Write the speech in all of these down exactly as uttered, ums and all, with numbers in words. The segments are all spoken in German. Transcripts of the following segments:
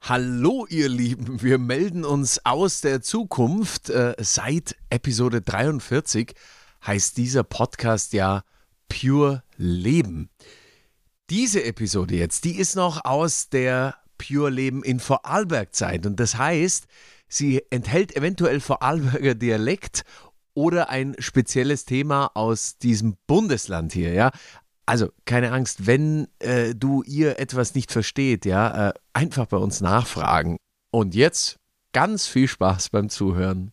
Hallo ihr Lieben, wir melden uns aus der Zukunft. Äh, seit Episode dreiundvierzig heißt dieser Podcast ja Pure Leben. Diese Episode jetzt, die ist noch aus der Pure Leben in Vorarlberg-Zeit und das heißt, sie enthält eventuell Vorarlberger Dialekt oder ein spezielles Thema aus diesem Bundesland hier, ja. Also, keine Angst, wenn äh, du ihr etwas nicht versteht, ja, äh, einfach bei uns nachfragen. Und jetzt ganz viel Spaß beim Zuhören.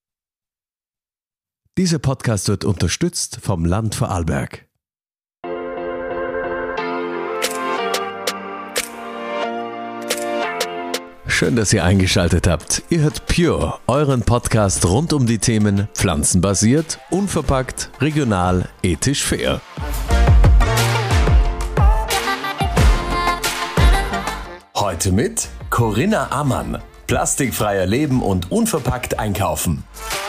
Dieser Podcast wird unterstützt vom Land Vorarlberg. Schön, dass ihr eingeschaltet habt. Ihr hört Pure, euren Podcast rund um die Themen pflanzenbasiert, unverpackt, regional, ethisch fair. Heute mit Corinna Ammann. Plastikfreier leben und unverpackt einkaufen.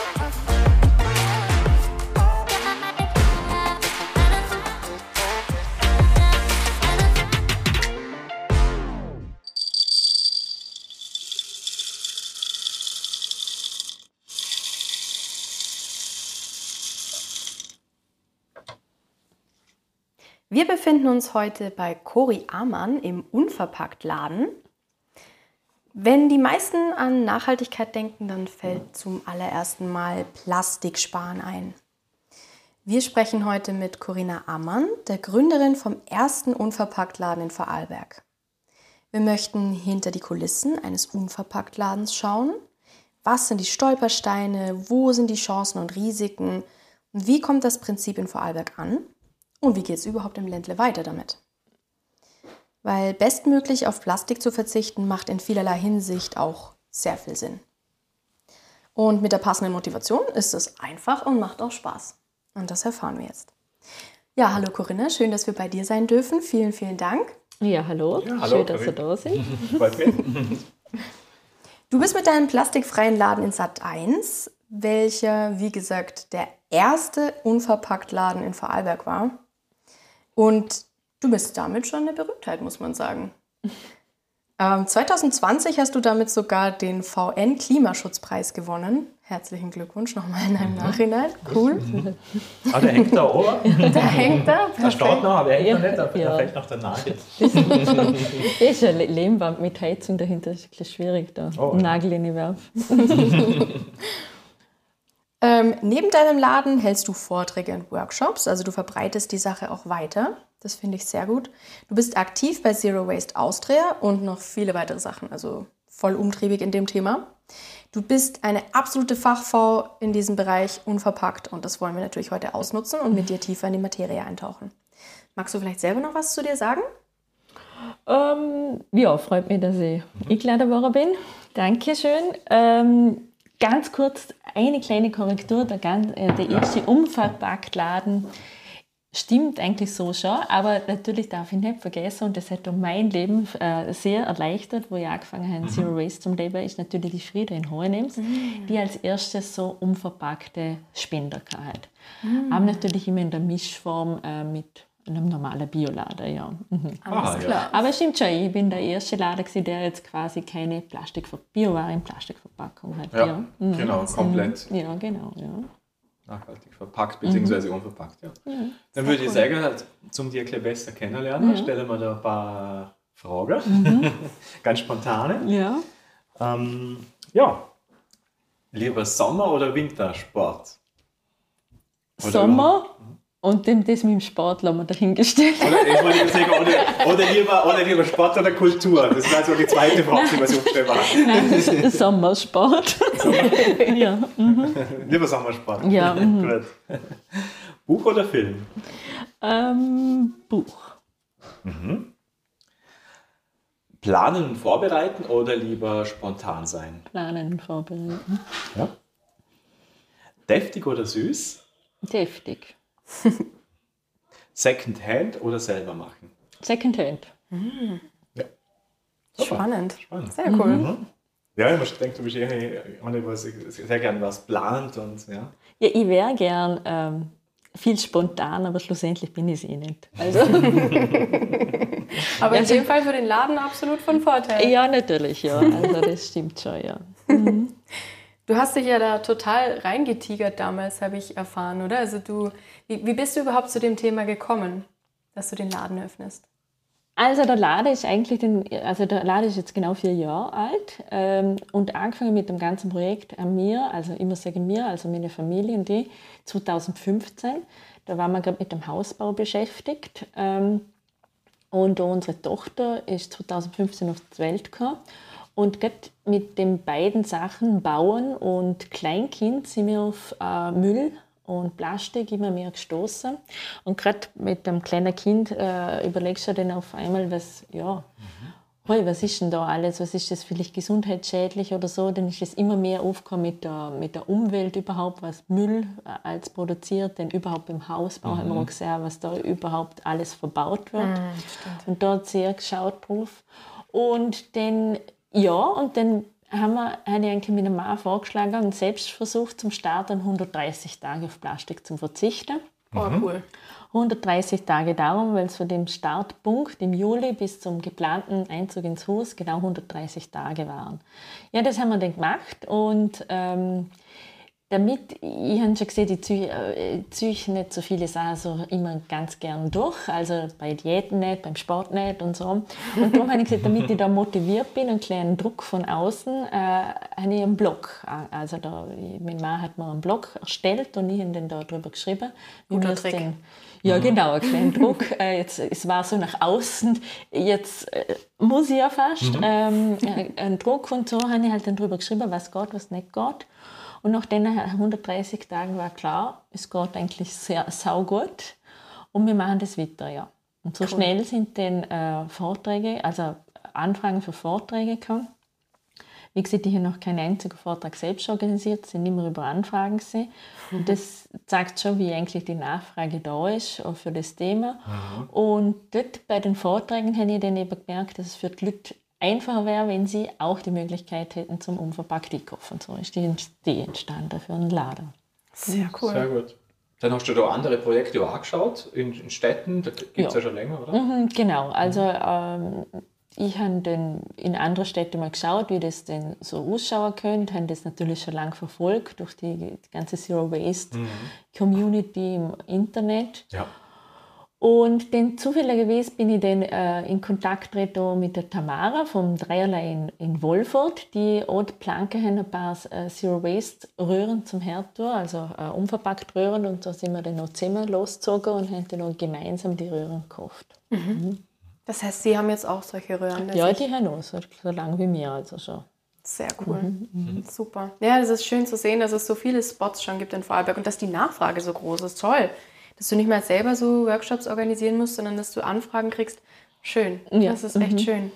Wir befinden uns heute bei Cori Ammann im Unverpacktladen. Wenn die meisten an Nachhaltigkeit denken, dann fällt zum allerersten Mal Plastiksparen ein. Wir sprechen heute mit Corinna Ammann, der Gründerin vom ersten Unverpacktladen in Vorarlberg. Wir möchten hinter die Kulissen eines Unverpacktladens schauen. Was sind die Stolpersteine? Wo sind die Chancen und Risiken? Und wie kommt das Prinzip in Vorarlberg an? Und wie geht es überhaupt im Ländle weiter damit? Weil bestmöglich auf Plastik zu verzichten, macht in vielerlei Hinsicht auch sehr viel Sinn. Und mit der passenden Motivation ist es einfach und macht auch Spaß. Und das erfahren wir jetzt. Ja, hallo Corinna, schön, dass wir bei dir sein dürfen. Vielen, vielen Dank. Ja, hallo. Ja, hallo schön, dass ihr da seid. Du bist mit deinem plastikfreien Laden in Sat eins, welcher, wie gesagt, der erste Unverpacktladen in Vorarlberg war. Und du bist damit schon eine Berühmtheit, muss man sagen. Ähm, zwanzig zwanzig hast du damit sogar den V N-Klimaschutzpreis gewonnen. Herzlichen Glückwunsch nochmal in deinem Nachhinein. Cool. Ah, der hängt da oben. Der hängt da. Der steht noch, aber er hängt noch nicht, aber ja. Vielleicht noch der Nagel. Das ist ein Lehmwand mit Heizung dahinter, das ist ein bisschen schwierig da. Oh. Einen Nagel in die werfen. Ähm, neben deinem Laden hältst du Vorträge und Workshops, also du verbreitest die Sache auch weiter. Das finde ich sehr gut. Du bist aktiv bei Zero Waste Austria und noch viele weitere Sachen, also voll umtriebig in dem Thema. Du bist eine absolute Fachfrau in diesem Bereich unverpackt und das wollen wir natürlich heute ausnutzen und mit dir tiefer in die Materie eintauchen. Magst du vielleicht selber noch was zu dir sagen? Ähm, ja, freut mich, dass ich eingeladen worden bin. Dankeschön. Ähm, Ganz kurz eine kleine Korrektur, der, ganz, äh, der erste Unverpacktladen stimmt eigentlich so schon, aber natürlich darf ich nicht vergessen, und das hat auch mein Leben äh, sehr erleichtert, wo ich angefangen habe, Zero Waste zum Leben, ist natürlich die Frieda in Hohenems, mhm. die als erstes so unverpackte Spender hatte. Mhm. Aber natürlich immer in der Mischform äh, mit einem normalen Bioladen, ja. Mhm. Ah, klar. Ja. Aber es stimmt schon, ich bin der erste Laden, der jetzt quasi keine Plastik Bioware in Plastikverpackung hat. Ja, ja. Mhm. Genau, komplett. Mhm. Ja, genau, ja. Nachhaltig verpackt bzw. Mhm. unverpackt, ja. ja. Dann würde ich sagen, zum dir ein besser kennenlernen, ja. stellen wir da ein paar Fragen, mhm. ganz spontane. Ja. Ähm, ja, lieber Sommer- oder Wintersport? Oder Sommer. Und dem, das mit dem Sport lassen wir dahingestellt. Oder, ich wollte sagen, oder, oder, lieber, oder lieber Sport oder Kultur? Das war so die zweite Frage, die wir so gestellt haben. Nein, Sommersport. Sommer? Ja. Mhm. Lieber Sommersport. Ja. Mhm. Gut. Buch oder Film? Ähm, Buch. Mhm. Planen und vorbereiten oder lieber spontan sein? Planen und vorbereiten. Ja. Deftig oder süß? Deftig. Secondhand oder selber machen? Secondhand. Mhm. Ja. Spannend. Spannend. Sehr cool. Mhm. Ja, ich denke, du bist eh sehr gerne was planend und ja. Ja, ich wäre gern ähm, viel spontan, aber schlussendlich bin ich es eh nicht. Also. Aber in dem Fall für den Laden absolut von Vorteil. Ja, natürlich, ja. Also das stimmt schon, ja. Mhm. Du hast dich ja da total reingetigert damals, habe ich erfahren, oder? Also du, wie, wie bist du überhaupt zu dem Thema gekommen, dass du den Laden öffnest? Also der Laden ist eigentlich, den, also der Laden ist jetzt genau vier Jahre alt ähm, und angefangen mit dem ganzen Projekt an mir, also immer sagen wir, also meine Familie und die, zwanzig fünfzehn. Da waren wir gerade mit dem Hausbau beschäftigt ähm, und unsere Tochter ist zwanzig fünfzehn auf die Welt gekommen. Und gerade mit den beiden Sachen, Bauen und Kleinkind, sind wir auf äh, Müll und Plastik immer mehr gestoßen. Und gerade mit dem kleinen Kind äh, überlegst du dann auf einmal, was, ja, mhm. hey, was ist denn da alles, was ist das vielleicht gesundheitsschädlich oder so. Dann ist es immer mehr aufgekommen mit der, mit der Umwelt überhaupt, was Müll äh, als produziert, denn überhaupt im Hausbau mhm. haben wir auch gesehen, was da überhaupt alles verbaut wird. Mhm, und dort sehr geschaut drauf. Und dann Ja, und dann haben wir, habe ich eigentlich mit einem Mann vorgeschlagen, einen Selbstversuch zum Starten, hundertdreißig Tage auf Plastik zu verzichten. Oh, cool. hundertdreißig Tage darum, weil es von dem Startpunkt im Juli bis zum geplanten Einzug ins Haus genau hundertdreißig Tage waren. Ja, das haben wir dann gemacht und ähm, damit, ich habe schon gesehen, ich ziehe, ziehe nicht so viele Sachen so immer ganz gern durch, also bei Diäten nicht, beim Sport nicht und so. Und darum habe ich gesagt, damit ich da motiviert bin, einen kleinen Druck von außen, äh, habe ich einen Blog. Also da, mein Mann hat mir einen Blog erstellt und ich habe dann da drüber geschrieben. Guter Trick. Den, ja, mhm. genau, einen kleinen Druck. Äh, jetzt, es war so nach außen, jetzt äh, muss ich ja fast. Mhm. Ähm, einen Druck und so habe ich halt dann drüber geschrieben, was geht, was nicht geht. Und nach den hundertdreißig Tagen war klar, es geht eigentlich sehr saugut und wir machen das weiter, ja. Und so cool. Schnell sind dann äh, Vorträge, also Anfragen für Vorträge gekommen. Wie gesagt, ich habe noch keinen einzigen Vortrag selbst organisiert, es sind immer über Anfragen gewesen. Und das zeigt schon, wie eigentlich die Nachfrage da ist auch für das Thema. Mhm. Und dort bei den Vorträgen habe ich dann eben gemerkt, dass es für die Leute einfacher wäre, wenn sie auch die Möglichkeit hätten zum unverpackt einkaufen. So ist die Idee entstanden für einen Laden. Sehr cool. Sehr gut. Dann hast du da andere Projekte auch angeschaut, in, in Städten, das gibt es ja. ja schon länger, oder? Mhm, genau, also ähm, ich habe dann in anderen Städten mal geschaut, wie das denn so ausschauen könnte, habe das natürlich schon lange verfolgt durch die, die ganze Zero Waste mhm. Community im Internet. Ja. Und dann zufälligerweise bin ich dann äh, in Kontakt getreten mit der Tamara vom Dreierlei in, in Wolfurt, die auch die Planke haben, ein paar äh, Zero Waste Röhren zum Herdtun, also äh, unverpackt Röhren, und da sind wir dann noch zusammen losgezogen und haben dann auch gemeinsam die Röhren gekauft. Mhm. Mhm. Das heißt, Sie haben jetzt auch solche Röhren? Ja, die haben auch, so, so lange wie mir, also schon. Sehr cool, mhm. Mhm. Super. Ja, das ist schön zu sehen, dass es so viele Spots schon gibt in Vorarlberg und dass die Nachfrage so groß ist. Toll. Dass du nicht mal selber so Workshops organisieren musst, sondern dass du Anfragen kriegst. Schön, ja. Das ist echt mhm. schön.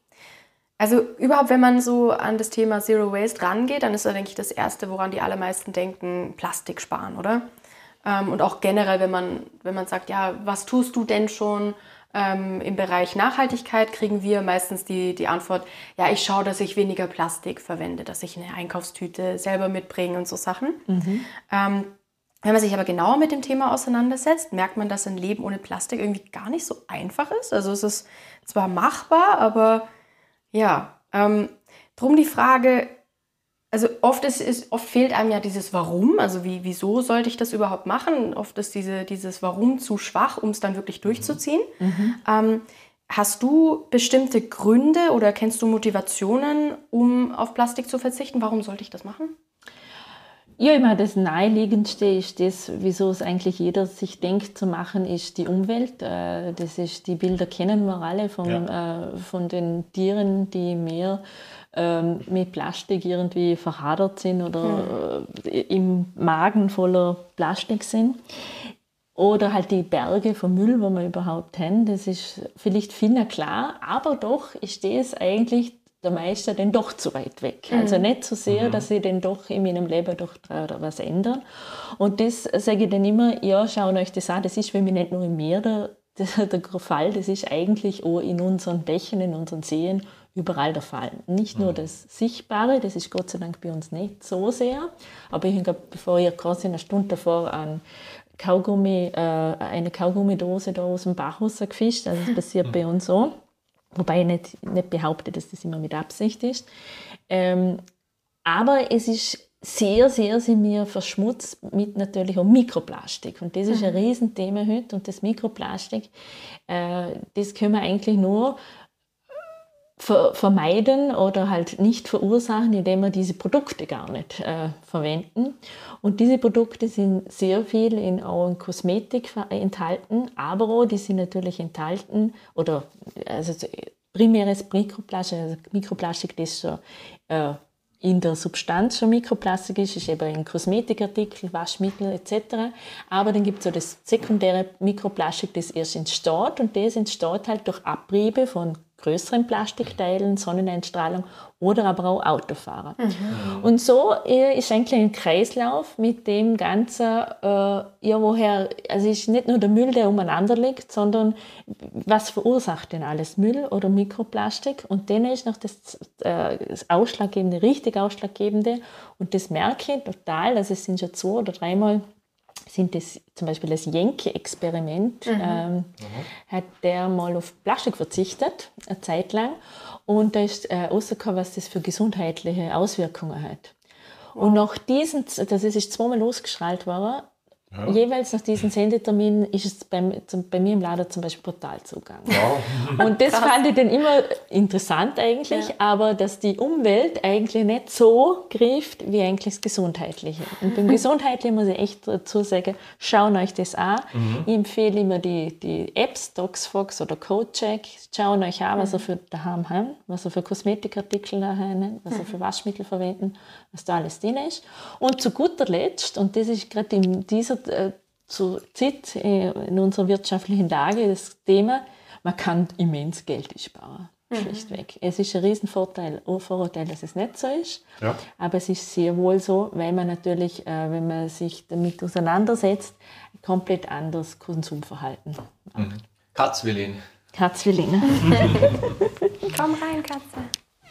Also überhaupt, wenn man so an das Thema Zero Waste rangeht, dann ist da, denke ich, das Erste, woran die allermeisten denken, Plastik sparen, oder? Ähm, und auch generell, wenn man, wenn man sagt, ja, was tust du denn schon ähm, im Bereich Nachhaltigkeit, kriegen wir meistens die, die Antwort, ja, ich schaue, dass ich weniger Plastik verwende, dass ich eine Einkaufstüte selber mitbringe und so Sachen. Mhm. Ähm, Wenn man sich aber genauer mit dem Thema auseinandersetzt, merkt man, dass ein Leben ohne Plastik irgendwie gar nicht so einfach ist. Also es ist zwar machbar, aber ja, ähm, drum die Frage, also oft, ist, ist, oft fehlt einem ja dieses Warum, also wie, wieso sollte ich das überhaupt machen? Oft ist diese, dieses Warum zu schwach, um es dann wirklich durchzuziehen. Mhm. Ähm, hast du bestimmte Gründe oder kennst du Motivationen, um auf Plastik zu verzichten? Warum sollte ich das machen? Ja, ich meine, das Naheliegendste ist das, wieso es eigentlich jeder sich denkt zu machen, ist die Umwelt. Das ist, die Bilder kennen wir alle von, ja. äh, von den Tieren, die im Meer ähm, mit Plastik irgendwie verhadert sind oder hm. äh, im Magen voller Plastik sind. Oder halt die Berge von Müll, wo wir überhaupt haben. Das ist vielleicht vielen klar, aber doch ist das eigentlich der Meister dann doch zu weit weg. Mhm. Also nicht so sehr, mhm. dass ich dann doch in meinem Leben doch was ändern. Und das sage ich dann immer, ja, schaut euch das an, das ist für mich nicht nur im Meer der, der, der Fall, das ist eigentlich auch in unseren Bächen, in unseren Seen überall der Fall. Nicht nur das Sichtbare, das ist Gott sei Dank bei uns nicht so sehr, aber ich habe, bevor ich quasi eine Stunde davor einen Kaugummi, äh, eine Kaugummidose da aus dem Bach rausgefischt. Also das passiert bei uns so. Wobei ich nicht, nicht behaupte, dass das immer mit Absicht ist. Ähm, aber es ist sehr, sehr sind wir verschmutzt mit natürlich auch Mikroplastik. Und das ist ein Riesenthema heute. Und das Mikroplastik, äh, das können wir eigentlich nur ver- vermeiden oder halt nicht verursachen, indem wir diese Produkte gar nicht äh, verwenden. Und diese Produkte sind sehr viel in, auch in Kosmetik enthalten, aber auch, die sind natürlich enthalten, oder also primäres Mikroplastik, also Mikroplastik, das schon äh, in der Substanz schon Mikroplastik ist, ist eben in Kosmetikartikeln, Waschmittel et cetera. Aber dann gibt es auch das sekundäre Mikroplastik, das erst entsteht, und das entsteht halt durch Abriebe von größeren Plastikteilen, Sonneneinstrahlung oder aber auch Autofahrer. Mhm. Und so äh, ist eigentlich ein Kreislauf mit dem Ganzen, äh, ja, woher, also ist nicht nur der Müll, der umeinander liegt, sondern was verursacht denn alles? Müll oder Mikroplastik? Und dann ist noch das, äh, das Ausschlaggebende, richtig Ausschlaggebende, und das merke ich total, also es sind schon zwei oder dreimal sind das zum Beispiel das Jenke-Experiment, mhm. ähm, mhm. hat der mal auf Plastik verzichtet, eine Zeit lang, und da ist äh, rausgekommen, was das für gesundheitliche Auswirkungen hat. Wow. Und nach diesen, das ist zweimal losgestrahlt worden, ja. jeweils nach diesen Sendeterminen ist es beim, zum, bei mir im Laden zum Beispiel brutal zugegangen. Wow. Und das Krass. Fand ich dann immer interessant eigentlich, ja. aber dass die Umwelt eigentlich nicht so greift wie eigentlich das Gesundheitliche. Und beim Gesundheitlichen muss ich echt dazu sagen, schauen euch das an. Mhm. Ich empfehle immer die, die Apps, Doxfox oder CodeCheck. Schauen euch an, was ihr für daheim haben, was ihr für Kosmetikartikel haben, was ihr für Waschmittel verwenden, was da alles drin ist. Und zu guter Letzt, und das ist gerade in dieser äh, zur Zeit äh, in unserer wirtschaftlichen Lage das Thema, man kann immens Geld sparen, mhm. schlichtweg. Es ist ein Riesenvorteil, ein Vorurteil, dass es nicht so ist, ja. aber es ist sehr wohl so, weil man natürlich, äh, wenn man sich damit auseinandersetzt, ein komplett anderes Konsumverhalten macht. Mhm. Katzwillin. Katzwillin. Komm rein, Katze.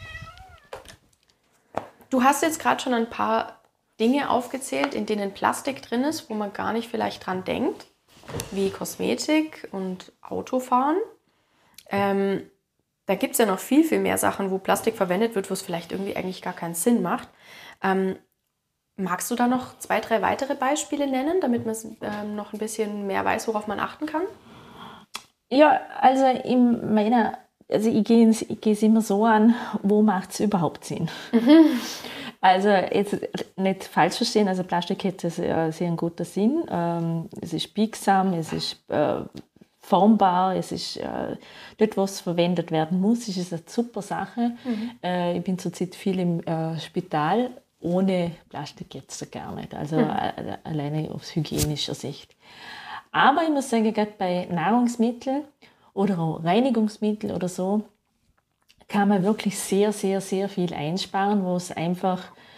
Du hast jetzt gerade schon ein paar Dinge aufgezählt, in denen Plastik drin ist, wo man gar nicht vielleicht dran denkt, wie Kosmetik und Autofahren. Ähm, da gibt es ja noch viel, viel mehr Sachen, wo Plastik verwendet wird, wo es vielleicht irgendwie eigentlich gar keinen Sinn macht. Ähm, magst du da noch zwei, drei weitere Beispiele nennen, damit man ähm, noch ein bisschen mehr weiß, worauf man achten kann? Ja, also in meiner, also ich gehe es immer so an, wo macht es überhaupt Sinn? Mhm. Also jetzt nicht falsch verstehen, also Plastik hat sehr, sehr einen guten Sinn. Ähm, es ist biegsam, es ist äh, formbar, es ist äh, dort, was verwendet werden muss, ist es eine super Sache. Mhm. Äh, ich bin zurzeit viel im äh, Spital, ohne Plastik geht es gar nicht, also mhm. äh, alleine aus hygienischer Sicht. Aber ich muss sagen, gerade bei Nahrungsmitteln oder auch Reinigungsmitteln oder so, kann man wirklich sehr, sehr, sehr viel einsparen, wo es einfach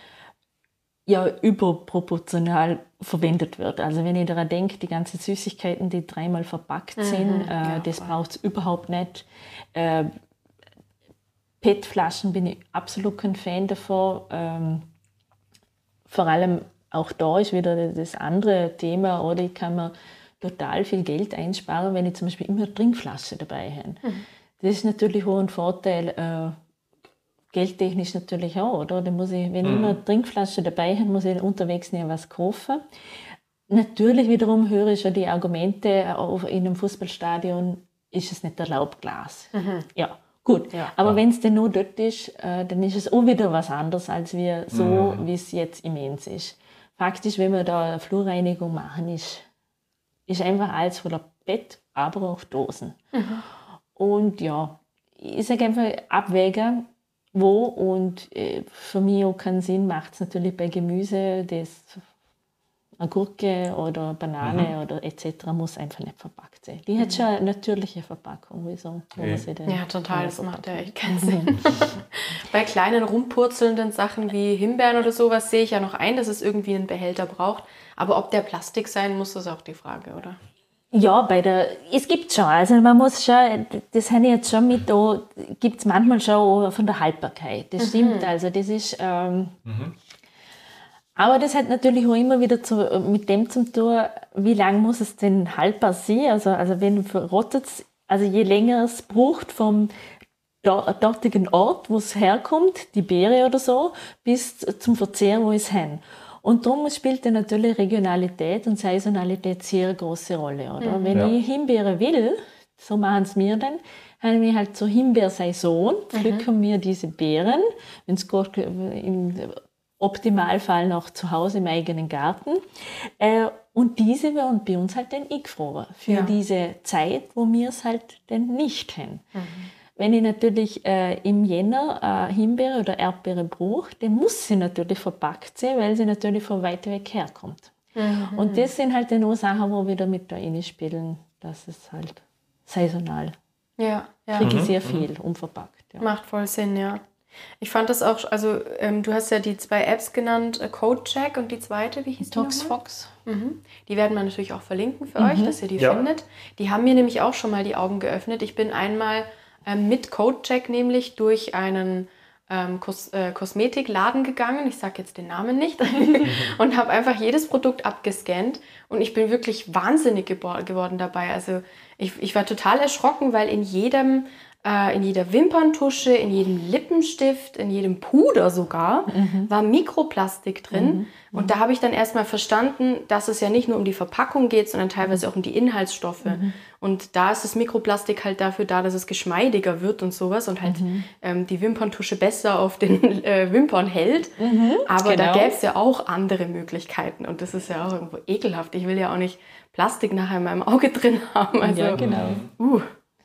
ja, überproportional verwendet wird. Also wenn ich daran denke, die ganzen Süßigkeiten, die dreimal verpackt sind, mhm, äh, ja, das braucht es überhaupt nicht. Äh, P E T-Flaschen bin ich absolut kein Fan davon. Ähm, vor allem auch da ist wieder das andere Thema, oder ich kann mir total viel Geld einsparen, wenn ich zum Beispiel immer eine Trinkflasche dabei habe. Mhm. Das ist natürlich auch ein Vorteil, äh, geldtechnisch natürlich auch, oder? Da muss ich, wenn ich immer eine Trinkflasche dabei habe, muss ich unterwegs nicht was kaufen. Natürlich wiederum höre ich schon die Argumente, auf, in einem Fußballstadion ist es nicht erlaubt, Glas. Mhm. Ja, gut. Ja, aber ja. wenn es denn nur dort ist, äh, dann ist es auch wieder was anderes, als wir so, mhm. wie es jetzt immens ist. Faktisch, wenn wir da eine Flurreinigung machen, ist, ist einfach alles voller Bett, aber auch Dosen. Mhm. Und ja, ich sage einfach abwägen, wo, und äh, für mich auch keinen Sinn macht es natürlich bei Gemüse, das eine Gurke oder Banane mhm. oder et cetera muss einfach nicht verpackt sein. Die mhm. hat schon eine natürliche Verpackung. Wieso? Okay. Ja, total, das macht ja echt keinen Sinn. Bei kleinen rumpurzelnden Sachen wie Himbeeren oder sowas sehe ich ja noch ein, dass es irgendwie einen Behälter braucht. Aber ob der Plastik sein muss, ist auch die Frage, oder? Ja, bei der, es gibt schon, also man muss schon, das habe ich jetzt schon mit, da gibt es manchmal schon von der Haltbarkeit, das mhm. stimmt, also das ist, ähm, mhm. Aber das hat natürlich auch immer wieder zu, mit dem zu tun, wie lange muss es denn haltbar sein? Also, also wenn verrottet es, also je länger es braucht vom dortigen Ort, wo es herkommt, die Beere oder so, bis zum Verzehr, wo es hin. Und darum spielt dann natürlich Regionalität und Saisonalität sehr eine große Rolle. Oder? Mhm. Wenn ja. ich Himbeere will, so machen es mir dann, haben wir halt zur Himbeersaison, pflücken mhm. wir diese Beeren, wenn es geht, im Optimalfall noch zu Hause im eigenen Garten. Äh, und diese werden bei uns halt dann eingefroren für ja. diese Zeit, wo wir es halt dann nicht haben. Mhm. Wenn ich natürlich äh, im Jänner äh, Himbeere oder Erdbeere brauche, dann muss sie natürlich verpackt sein, weil sie natürlich von weit weg herkommt. Mhm. Und das sind halt dann auch Sachen, wo wir da mit da reinspielen, dass es halt saisonal. Ja, ja. Kriege ich sehr viel unverpackt. Ja. Macht voll Sinn, ja. Ich fand das auch, also ähm, du hast ja die zwei Apps genannt, äh, CodeCheck und die zweite, wie hieß die Toxfox. Mhm. Die werden wir natürlich auch verlinken für mhm. euch, dass ihr die ja. findet. Die haben mir nämlich auch schon mal die Augen geöffnet. Ich bin einmal ähm, mit CodeCheck nämlich durch einen ähm, Kos- äh, Kosmetikladen gegangen, ich sage jetzt den Namen nicht, und habe einfach jedes Produkt abgescannt und ich bin wirklich wahnsinnig gebor- geworden dabei. Also ich, ich war total erschrocken, weil in jedem in jeder Wimperntusche, in jedem Lippenstift, in jedem Puder sogar, mhm. war Mikroplastik drin. Mhm. Und da habe ich dann erstmal verstanden, dass es ja nicht nur um die Verpackung geht, sondern teilweise auch um die Inhaltsstoffe. Mhm. Und da ist das Mikroplastik halt dafür da, dass es geschmeidiger wird und sowas und halt mhm. ähm, die Wimperntusche besser auf den äh, Wimpern hält. Mhm. Aber genau. da gäbe es ja auch andere Möglichkeiten. Und das ist ja auch irgendwo ekelhaft. Ich will ja auch nicht Plastik nachher in meinem Auge drin haben. Also, ja, genau. Uh.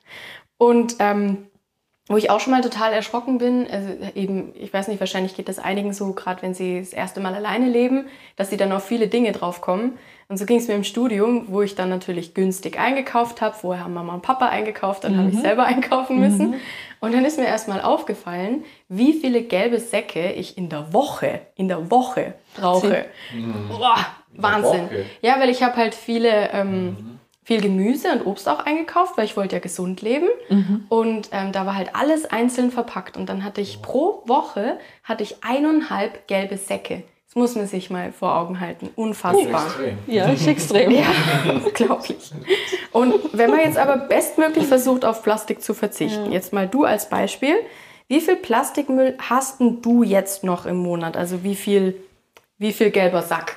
Und ähm, wo ich auch schon mal total erschrocken bin, also eben, ich weiß nicht, wahrscheinlich geht das einigen so, gerade wenn sie das erste Mal alleine leben, dass sie dann auf viele Dinge drauf kommen. Und so ging es mir im Studium, wo ich dann natürlich günstig eingekauft habe. Vorher haben Mama und Papa eingekauft, dann mhm. habe ich selber einkaufen müssen. Mhm. Und dann ist mir erst mal aufgefallen, wie viele gelbe Säcke ich in der Woche, in der Woche brauche. Mhm. Boah, Wahnsinn. Woche. Ja, weil ich habe halt viele... Ähm, mhm. viel Gemüse und Obst auch eingekauft, weil ich wollte ja gesund leben. Mhm. Und ähm, da war halt alles einzeln verpackt. Und dann hatte ich pro Woche hatte ich eineinhalb gelbe Säcke. Das muss man sich mal vor Augen halten. Unfassbar. Oh, ja, ist extrem. Ja, unglaublich. Und wenn man jetzt aber bestmöglich versucht, auf Plastik zu verzichten, ja. jetzt mal du als Beispiel, wie viel Plastikmüll hast denn du jetzt noch im Monat? Also wie viel, wie viel gelber Sack?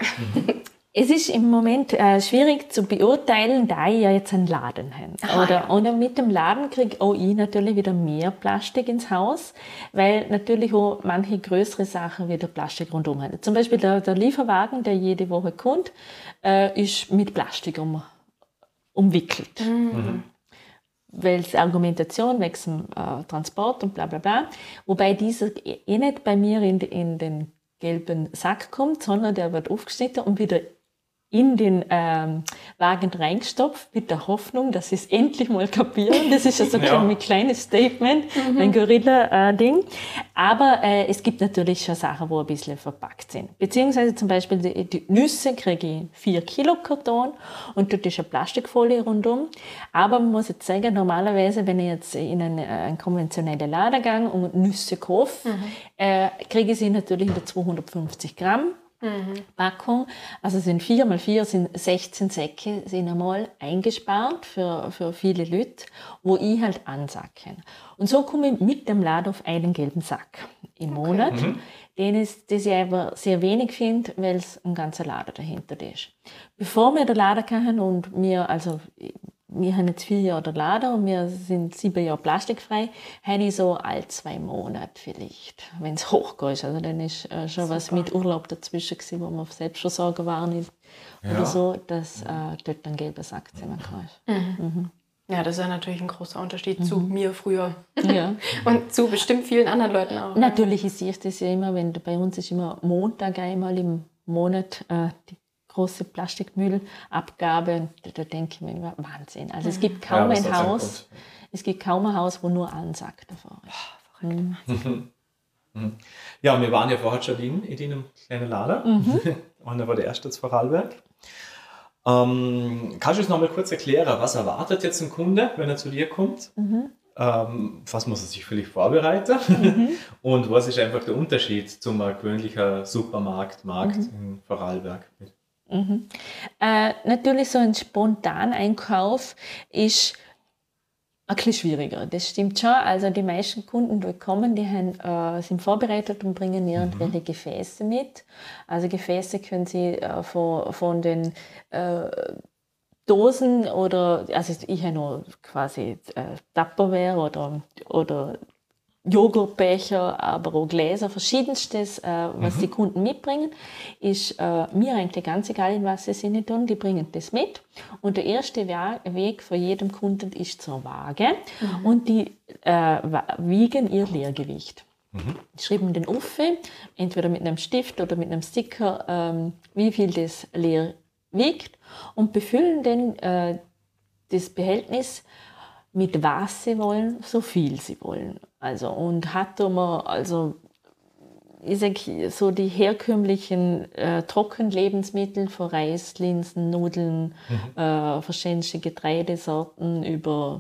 Es ist im Moment äh, schwierig zu beurteilen, da ich ja jetzt einen Laden habe. Oder, ja. oder mit dem Laden kriege auch ich natürlich wieder mehr Plastik ins Haus, weil natürlich auch manche größere Sachen wieder Plastik rundum haben. Zum Beispiel der, der Lieferwagen, der jede Woche kommt, äh, ist mit Plastik um, umwickelt. Mhm. Weil es Argumentation wegen dem äh, Transport und bla bla bla. Wobei dieser eh nicht bei mir in, in den gelben Sack kommt, sondern der wird aufgeschnitten und wieder in den ähm, Wagen reingestopft, mit der Hoffnung, dass sie es endlich mal kapieren. Das ist also ja. ein kleines Statement, mhm. ein Gorilla-Ding. Äh, Aber äh, es gibt natürlich schon Sachen, die ein bisschen verpackt sind. Beziehungsweise zum Beispiel die, die Nüsse kriege ich vier Kilo Karton und dort ist eine Plastikfolie rundum. Aber man muss jetzt sagen, normalerweise, wenn ich jetzt in einen, einen konventionellen Laden gehe und Nüsse kaufe, mhm. äh, kriege ich sie natürlich in der zweihundertfünfzig Gramm. Mhm. Packung, also sind vier mal vier sind sechzehn Säcke, sind einmal eingespart für, für viele Leute, wo ich halt ansacke. Und so komme ich mit dem Laden auf einen gelben Sack im Monat, okay. mhm. den ist, das ich aber sehr wenig finde, weil es ein ganzer Laden dahinter ist. Bevor wir den Laden kamen und wir, also wir haben jetzt vier Jahre den Laden und wir sind sieben Jahre plastikfrei, habe ich so alle zwei Monate vielleicht, wenn es hochgeht. Also dann ist äh, schon Super. was mit Urlaub dazwischen gewesen, wo wir auf Selbstversorger waren ja. oder so, dass äh, dort ein gelber Sack ziehen kann. Mhm. Mhm. Ja, das ist ja natürlich ein großer Unterschied mhm. zu mir früher ja. und zu bestimmt vielen anderen Leuten auch. Natürlich ist ich das ja immer, wenn bei uns ist immer Montag einmal im Monat äh, die große Plastikmüllabgabe, da, da denke ich mir immer, Wahnsinn. Also es gibt kaum ja, ein Haus, es gibt kaum ein Haus, wo nur ein Sack davor ist. Oh, verrückt. Mhm. Ja, wir waren ja vorher schon in, in einem kleinen Laden mhm. und da war der erste zu Vorarlberg. Ähm, kannst du uns noch mal kurz erklären, was erwartet jetzt ein Kunde, wenn er zu dir kommt? Mhm. Ähm, was muss er sich vielleicht vorbereiten? Mhm. Und was ist einfach der Unterschied zum gewöhnlichen Supermarkt, Markt mhm. in Vorarlberg? Mhm. Äh, natürlich so ein Spontaneinkauf ist ein bisschen schwieriger, das stimmt schon. Also die meisten Kunden, die kommen, die haben, äh, sind vorbereitet und bringen irgendwelche mhm. Gefäße mit. Also Gefäße können sie äh, von, von den äh, Dosen oder, also ich habe noch quasi äh, Tupperware oder, oder Joghurtbecher, aber auch Gläser, verschiedenstes, äh, was mhm. die Kunden mitbringen, ist äh, mir eigentlich ganz egal, in was sie sind tun, die bringen das mit. Und der erste Weg für jeden Kunden ist zur Waage mhm. und die äh, wiegen ihr Leergewicht. Mhm. Die schreiben den auf, entweder mit einem Stift oder mit einem Sticker, ähm, wie viel das leer wiegt und befüllen dann äh, das Behältnis mit was sie wollen, so viel sie wollen. Also, und hat man, also, ich sage, so die herkömmlichen äh, Trockenlebensmittel von Reis, Linsen, Nudeln, mhm. äh, verschiedenste Getreidesorten über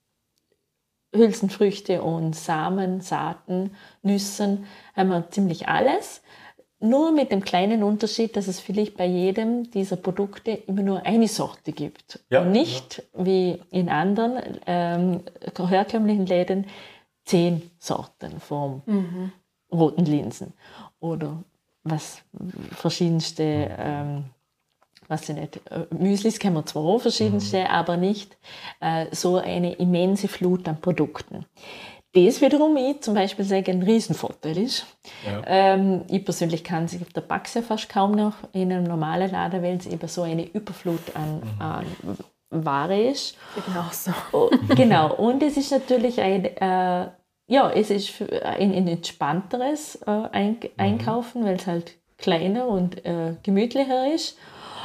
Hülsenfrüchte und Samen, Saaten, Nüssen, haben wir ziemlich alles. Nur mit dem kleinen Unterschied, dass es vielleicht bei jedem dieser Produkte immer nur eine Sorte gibt. Ja, und nicht ja. wie in anderen ähm, herkömmlichen Läden zehn Sorten von mhm. roten Linsen. Oder was verschiedenste, ähm, was ich nicht, äh, Müslis kennen wir zwar auch verschiedenste, mhm. aber nicht äh, so eine immense Flut an Produkten. Das wiederum ich zum Beispiel sage, ein Riesenvorteil ist. Ja. Ähm, ich persönlich kann sich auf der Pax ja fast kaum noch in einem normalen Laden, weil es eben so eine Überflut an, mhm. an Ware ist. Genau so. Oh, genau. Und es ist natürlich ein, äh, ja, es ist ein, ein entspannteres äh, ein, Einkaufen, mhm. weil es halt kleiner und äh, gemütlicher ist.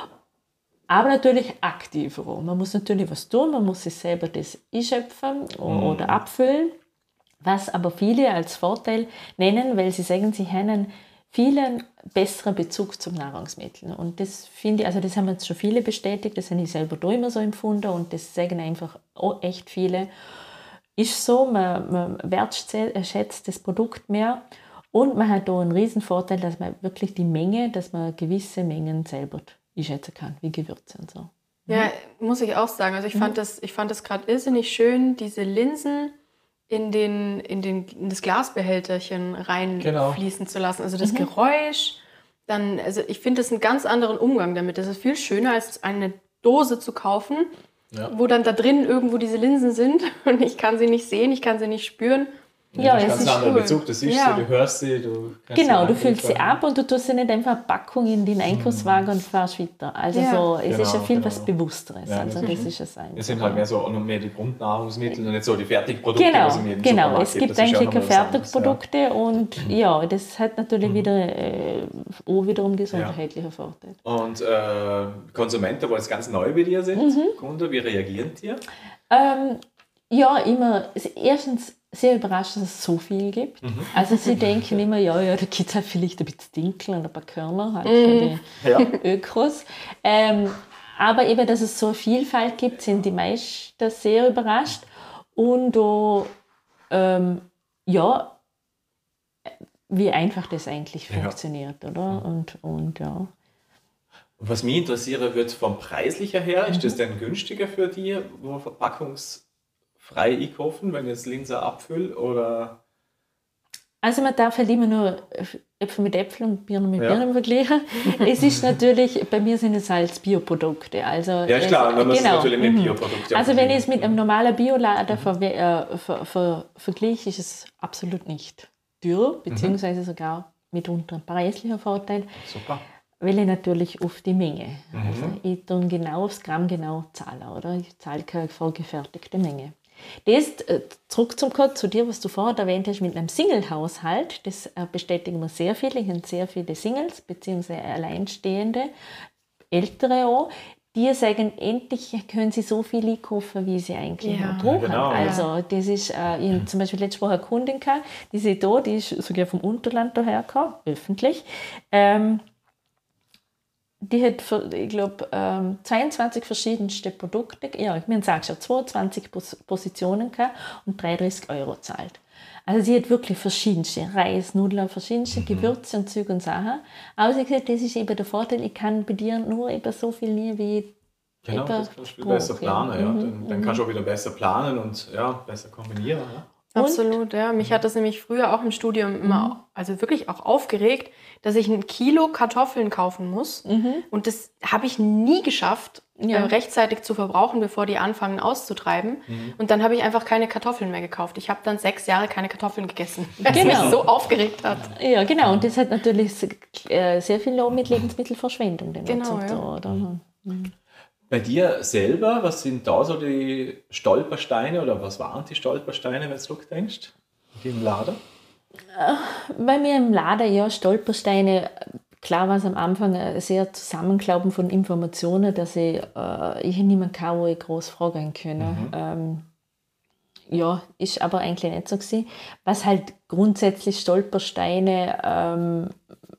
Aber natürlich aktiver. Man muss natürlich was tun, man muss sich selber das einschöpfen mhm. oder abfüllen. Was aber viele als Vorteil nennen, weil sie sagen, sie haben einen viel besseren Bezug zum Nahrungsmittel. Und das finde ich, also das haben jetzt schon viele bestätigt, das habe ich selber da immer so empfunden und das sagen einfach auch echt viele. Ist so, man, man wertschätzt das Produkt mehr und man hat da einen riesen Vorteil, dass man wirklich die Menge, dass man gewisse Mengen selber einschätzen kann, wie Gewürze und so. Ja, muss ich auch sagen. Also ich mhm. fand das, ich fand das gerade irrsinnig schön, diese Linsen in, den, in, den, in das Glasbehälterchen reinfließen genau. zu lassen. Also das mhm. Geräusch, dann, also ich finde das einen ganz anderen Umgang damit. Das ist viel schöner, als eine Dose zu kaufen, ja. wo dann da drin irgendwo diese Linsen sind und ich kann sie nicht sehen, ich kann sie nicht spüren. Ja, ja, das ist ein anderer Bezug, das siehst ja. du, du hörst sie, du kannst genau, sie du füllst sie ab und du tust sie nicht einfach eine Packung in den Einkaufswagen und fährst weiter. Also ja. so, es genau, ist ja viel genau. was Bewussteres. Ja, also das, das ist es eigentlich. Es sind halt mehr so noch mehr die Grundnahrungsmittel und nicht so die Fertigprodukte, genau, was in jedem genau. Supermarkt Es gibt gibt. eigentlich keine Fertigprodukte ja. und mhm. ja, das hat natürlich mhm. wieder äh, auch wiederum gesundheitliche ja. Vorteile. Und äh, Konsumenten, die jetzt ganz neu bei dir sind, mhm. Kunden, wie reagieren die? Ähm, ja, immer, erstens sehr überrascht, dass es so viel gibt. Mhm. Also sie denken immer, ja, ja, da gibt es halt vielleicht ein bisschen Dinkel und ein paar Körner halt mhm. für die ja. Ökos. Ähm, aber eben, dass es so Vielfalt gibt, sind die meisten sehr überrascht. Und auch, ähm, ja, wie einfach das eigentlich ja. funktioniert, oder? Und, und ja. Was mich interessieren wird vom Preislichen her, ist das denn günstiger für die, wo verpackungsfrei einkaufen, wenn ich jetzt Linse abfülle, oder? Also man darf halt immer nur Äpfel mit Äpfeln und Birnen mit ja. Birnen vergleichen. Es ist natürlich, bei mir sind es als Bioprodukte. Also, ja, ist klar, man muss genau. natürlich mit Bioprodukten. Also wenn ich es mit einem normalen Bioladen mhm. ver, äh, ver, ver, vergleiche, ist es absolut nicht teuer, beziehungsweise mhm. sogar mitunter ein preislicher Vorteil. Super. Weil ich natürlich auf die Menge, mhm. also ich tue genau aufs Gramm genau zahlen, oder? Ich zahle keine vorgefertigte Menge. Das, zurück zum Code, zu dir, was du vorher erwähnt hast, mit einem Single-Haushalt, das bestätigen wir sehr viele, ich habe sehr viele Singles, beziehungsweise Alleinstehende, Ältere auch, die sagen, endlich können sie so viel einkaufen, wie sie eigentlich ja. brauchen. Genau, also ja. das ist, äh, ich habe zum Beispiel letzte Woche eine Kundin gehabt, die ist da, die ist sogar vom Unterland daher gekommen, öffentlich, ähm, die hat, für, ich glaube, ähm, zweiundzwanzig verschiedenste Produkte, ja, ich meine, sag schon, zweiundzwanzig Pos- Positionen gehabt und dreiunddreißig Euro gezahlt. Also sie hat wirklich verschiedenste Reis, Nudeln, verschiedenste mhm. Gewürze und Züge und Sachen. Aber sie hat gesagt, das ist eben der Vorteil, ich kann bei dir nur eben so viel nehmen, wie genau, eben das kannst du viel besser planen. Ja. Ja. Mhm. Dann, dann kannst du auch wieder besser planen und ja, besser kombinieren. Ja. Absolut, ja. Mich hat das nämlich früher auch im Studium immer, Mhm. also wirklich auch aufgeregt, dass ich ein Kilo Kartoffeln kaufen muss. Mhm. Und das habe ich nie geschafft, Ja. äh, rechtzeitig zu verbrauchen, bevor die anfangen auszutreiben. Mhm. Und dann habe ich einfach keine Kartoffeln mehr gekauft. Ich habe dann sechs Jahre keine Kartoffeln gegessen, weil es Genau. mich so aufgeregt hat. Ja, genau. Und das hat natürlich äh, sehr viel auch mit Lebensmittelverschwendung dann Genau, zu ja. tun, oder? Mhm. Bei dir selber, was sind da so die Stolpersteine oder was waren die Stolpersteine, wenn du zurückdenkst? Im Laden? Bei mir im Laden, ja, Stolpersteine. Klar war es am Anfang ein sehr Zusammenklauben von Informationen, dass ich, äh, ich niemanden kann, wo ich groß fragen kann. Mhm. Ähm, ja, ist aber eigentlich nicht so gewesen. Was halt grundsätzlich Stolpersteine, ähm,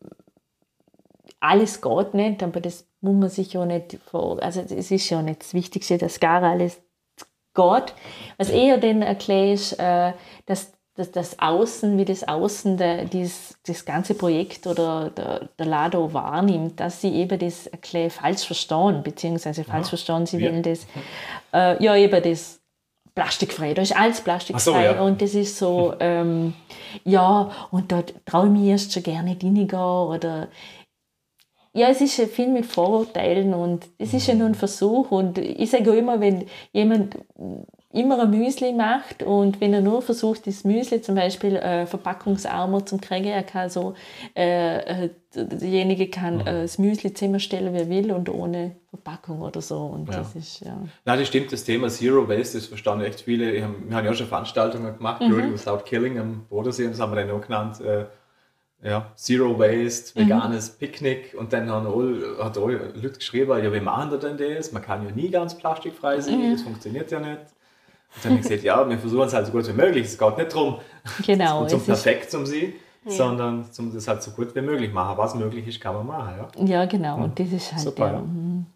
alles geht nicht, aber das muss man sich ja nicht vor, also es ist ja nicht das Wichtigste, dass gar alles geht. Was eher dann erkläre ist, äh, dass dass das Außen, wie das Außen der, dies, das ganze Projekt oder der, der Lado wahrnimmt, dass sie eben das erkläre, falsch verstehen, beziehungsweise falsch ja. verstehen, sie ja. wollen das, äh, ja eben das plastikfrei, da ist alles plastikfrei so, ja. und das ist so, ähm, ja, und da traue ich mich erst schon gerne nicht reingehen oder ja, es ist ja viel mit Vorurteilen und es ist ja nur ein Versuch und ich sage immer, wenn jemand immer ein Müsli macht und wenn er nur versucht, das Müsli zum Beispiel äh, verpackungsarmer zu kriegen, er kann so, äh, derjenige kann mhm. äh, das Müsli zusammenstellen, wie er will und ohne Verpackung oder so und ja. das ist, ja. Nein, das stimmt, das Thema Zero Waste, das verstanden echt viele, wir haben ja schon Veranstaltungen gemacht, mhm. Beauty Without Killing am Bodensee, und das haben wir dann auch genannt, äh, ja, Zero Waste, veganes mhm. Picknick und dann haben alle, hat alle Leute geschrieben, ja, wie machen wir denn das? Man kann ja nie ganz plastikfrei sein, mhm. das funktioniert ja nicht. Und dann habe ich gesagt, ja, wir versuchen es halt so gut wie möglich, es geht nicht darum, genau, zum perfekt zum sein, ja. sondern zum das halt so gut wie möglich machen. Was möglich ist, kann man machen. Ja, ja genau, und das ist halt super. Ja. Ja.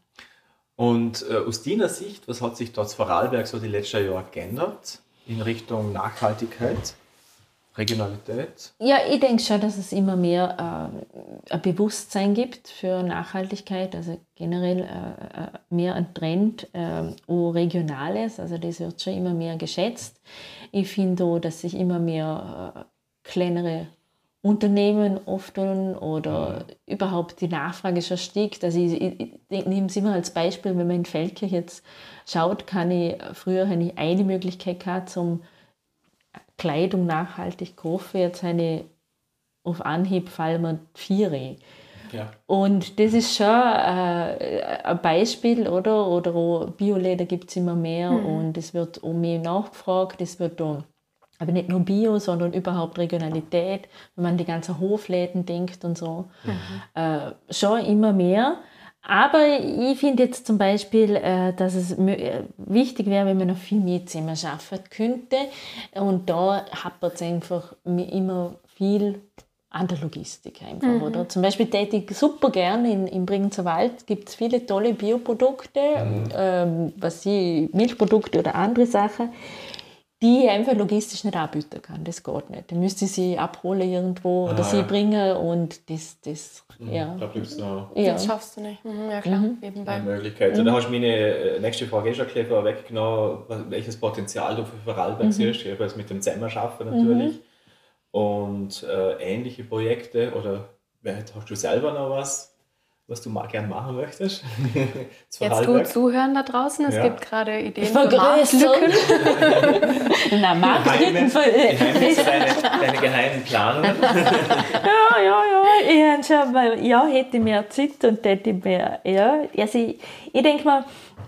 Und äh, aus deiner Sicht, was hat sich dort in Vorarlberg so die letzten Jahre geändert in Richtung Nachhaltigkeit? Regionalität? Ja, ich denke schon, dass es immer mehr äh, ein Bewusstsein gibt für Nachhaltigkeit, also generell äh, mehr ein Trend, äh, auch Regionales, also das wird schon immer mehr geschätzt. Ich finde auch, dass sich immer mehr äh, kleinere Unternehmen öffnen oder ja. überhaupt die Nachfrage schon steigt. Also ich, ich, ich nehme es immer als Beispiel, wenn man in Feldkirch jetzt schaut, kann ich, früher habe ich eine Möglichkeit gehabt, zum Kleidung nachhaltig kaufen, jetzt eine auf Anhieb fallen mir vier. Ja. Und das ist schon äh, ein Beispiel, oder? Oder auch Bioleder gibt es immer mehr mhm. und es wird auch mehr nachgefragt, es wird auch, aber nicht nur Bio, sondern überhaupt Regionalität, wenn man die ganzen Hofläden denkt und so. Mhm. Äh, schon immer mehr. Aber ich finde jetzt zum Beispiel, dass es wichtig wäre, wenn man noch viel mehr zusammen arbeiten könnte. Und da hapert es einfach immer viel an der Logistik einfach, mhm. oder? Zum Beispiel täte ich super gerne in, in Bregenzer Wald, gibt es viele tolle Bioprodukte, mhm. ähm, was ich, Milchprodukte oder andere Sachen, die ich einfach logistisch nicht anbieten kann. Das geht nicht. Dann müsste ich sie abholen irgendwo ah, oder sie ja. bringen und das, das mhm. ja. Da bleibst du noch. Ja. Das schaffst du nicht. Mhm, ja klar, mhm. nebenbei. Eine Möglichkeit. Mhm. Da hast du meine nächste Frage eh schon weggenommen, welches Potenzial du für Vorarlberg mhm. siehst. Ich habe jetzt mit dem Zusammenarbeiten natürlich. Mhm. Und äh, ähnliche Projekte oder hast du selber noch was, was du mal gerne machen möchtest? Jetzt gut zuhören da draußen, es ja. gibt gerade Ideen für Marktlücken. Na, Marktlücken für... deine, deine geheimen Planungen. ja, ja, ja. Ich schon mal, ja, hätte ich mehr Zeit und hätte mehr... Ja, also ich, ich denke mal,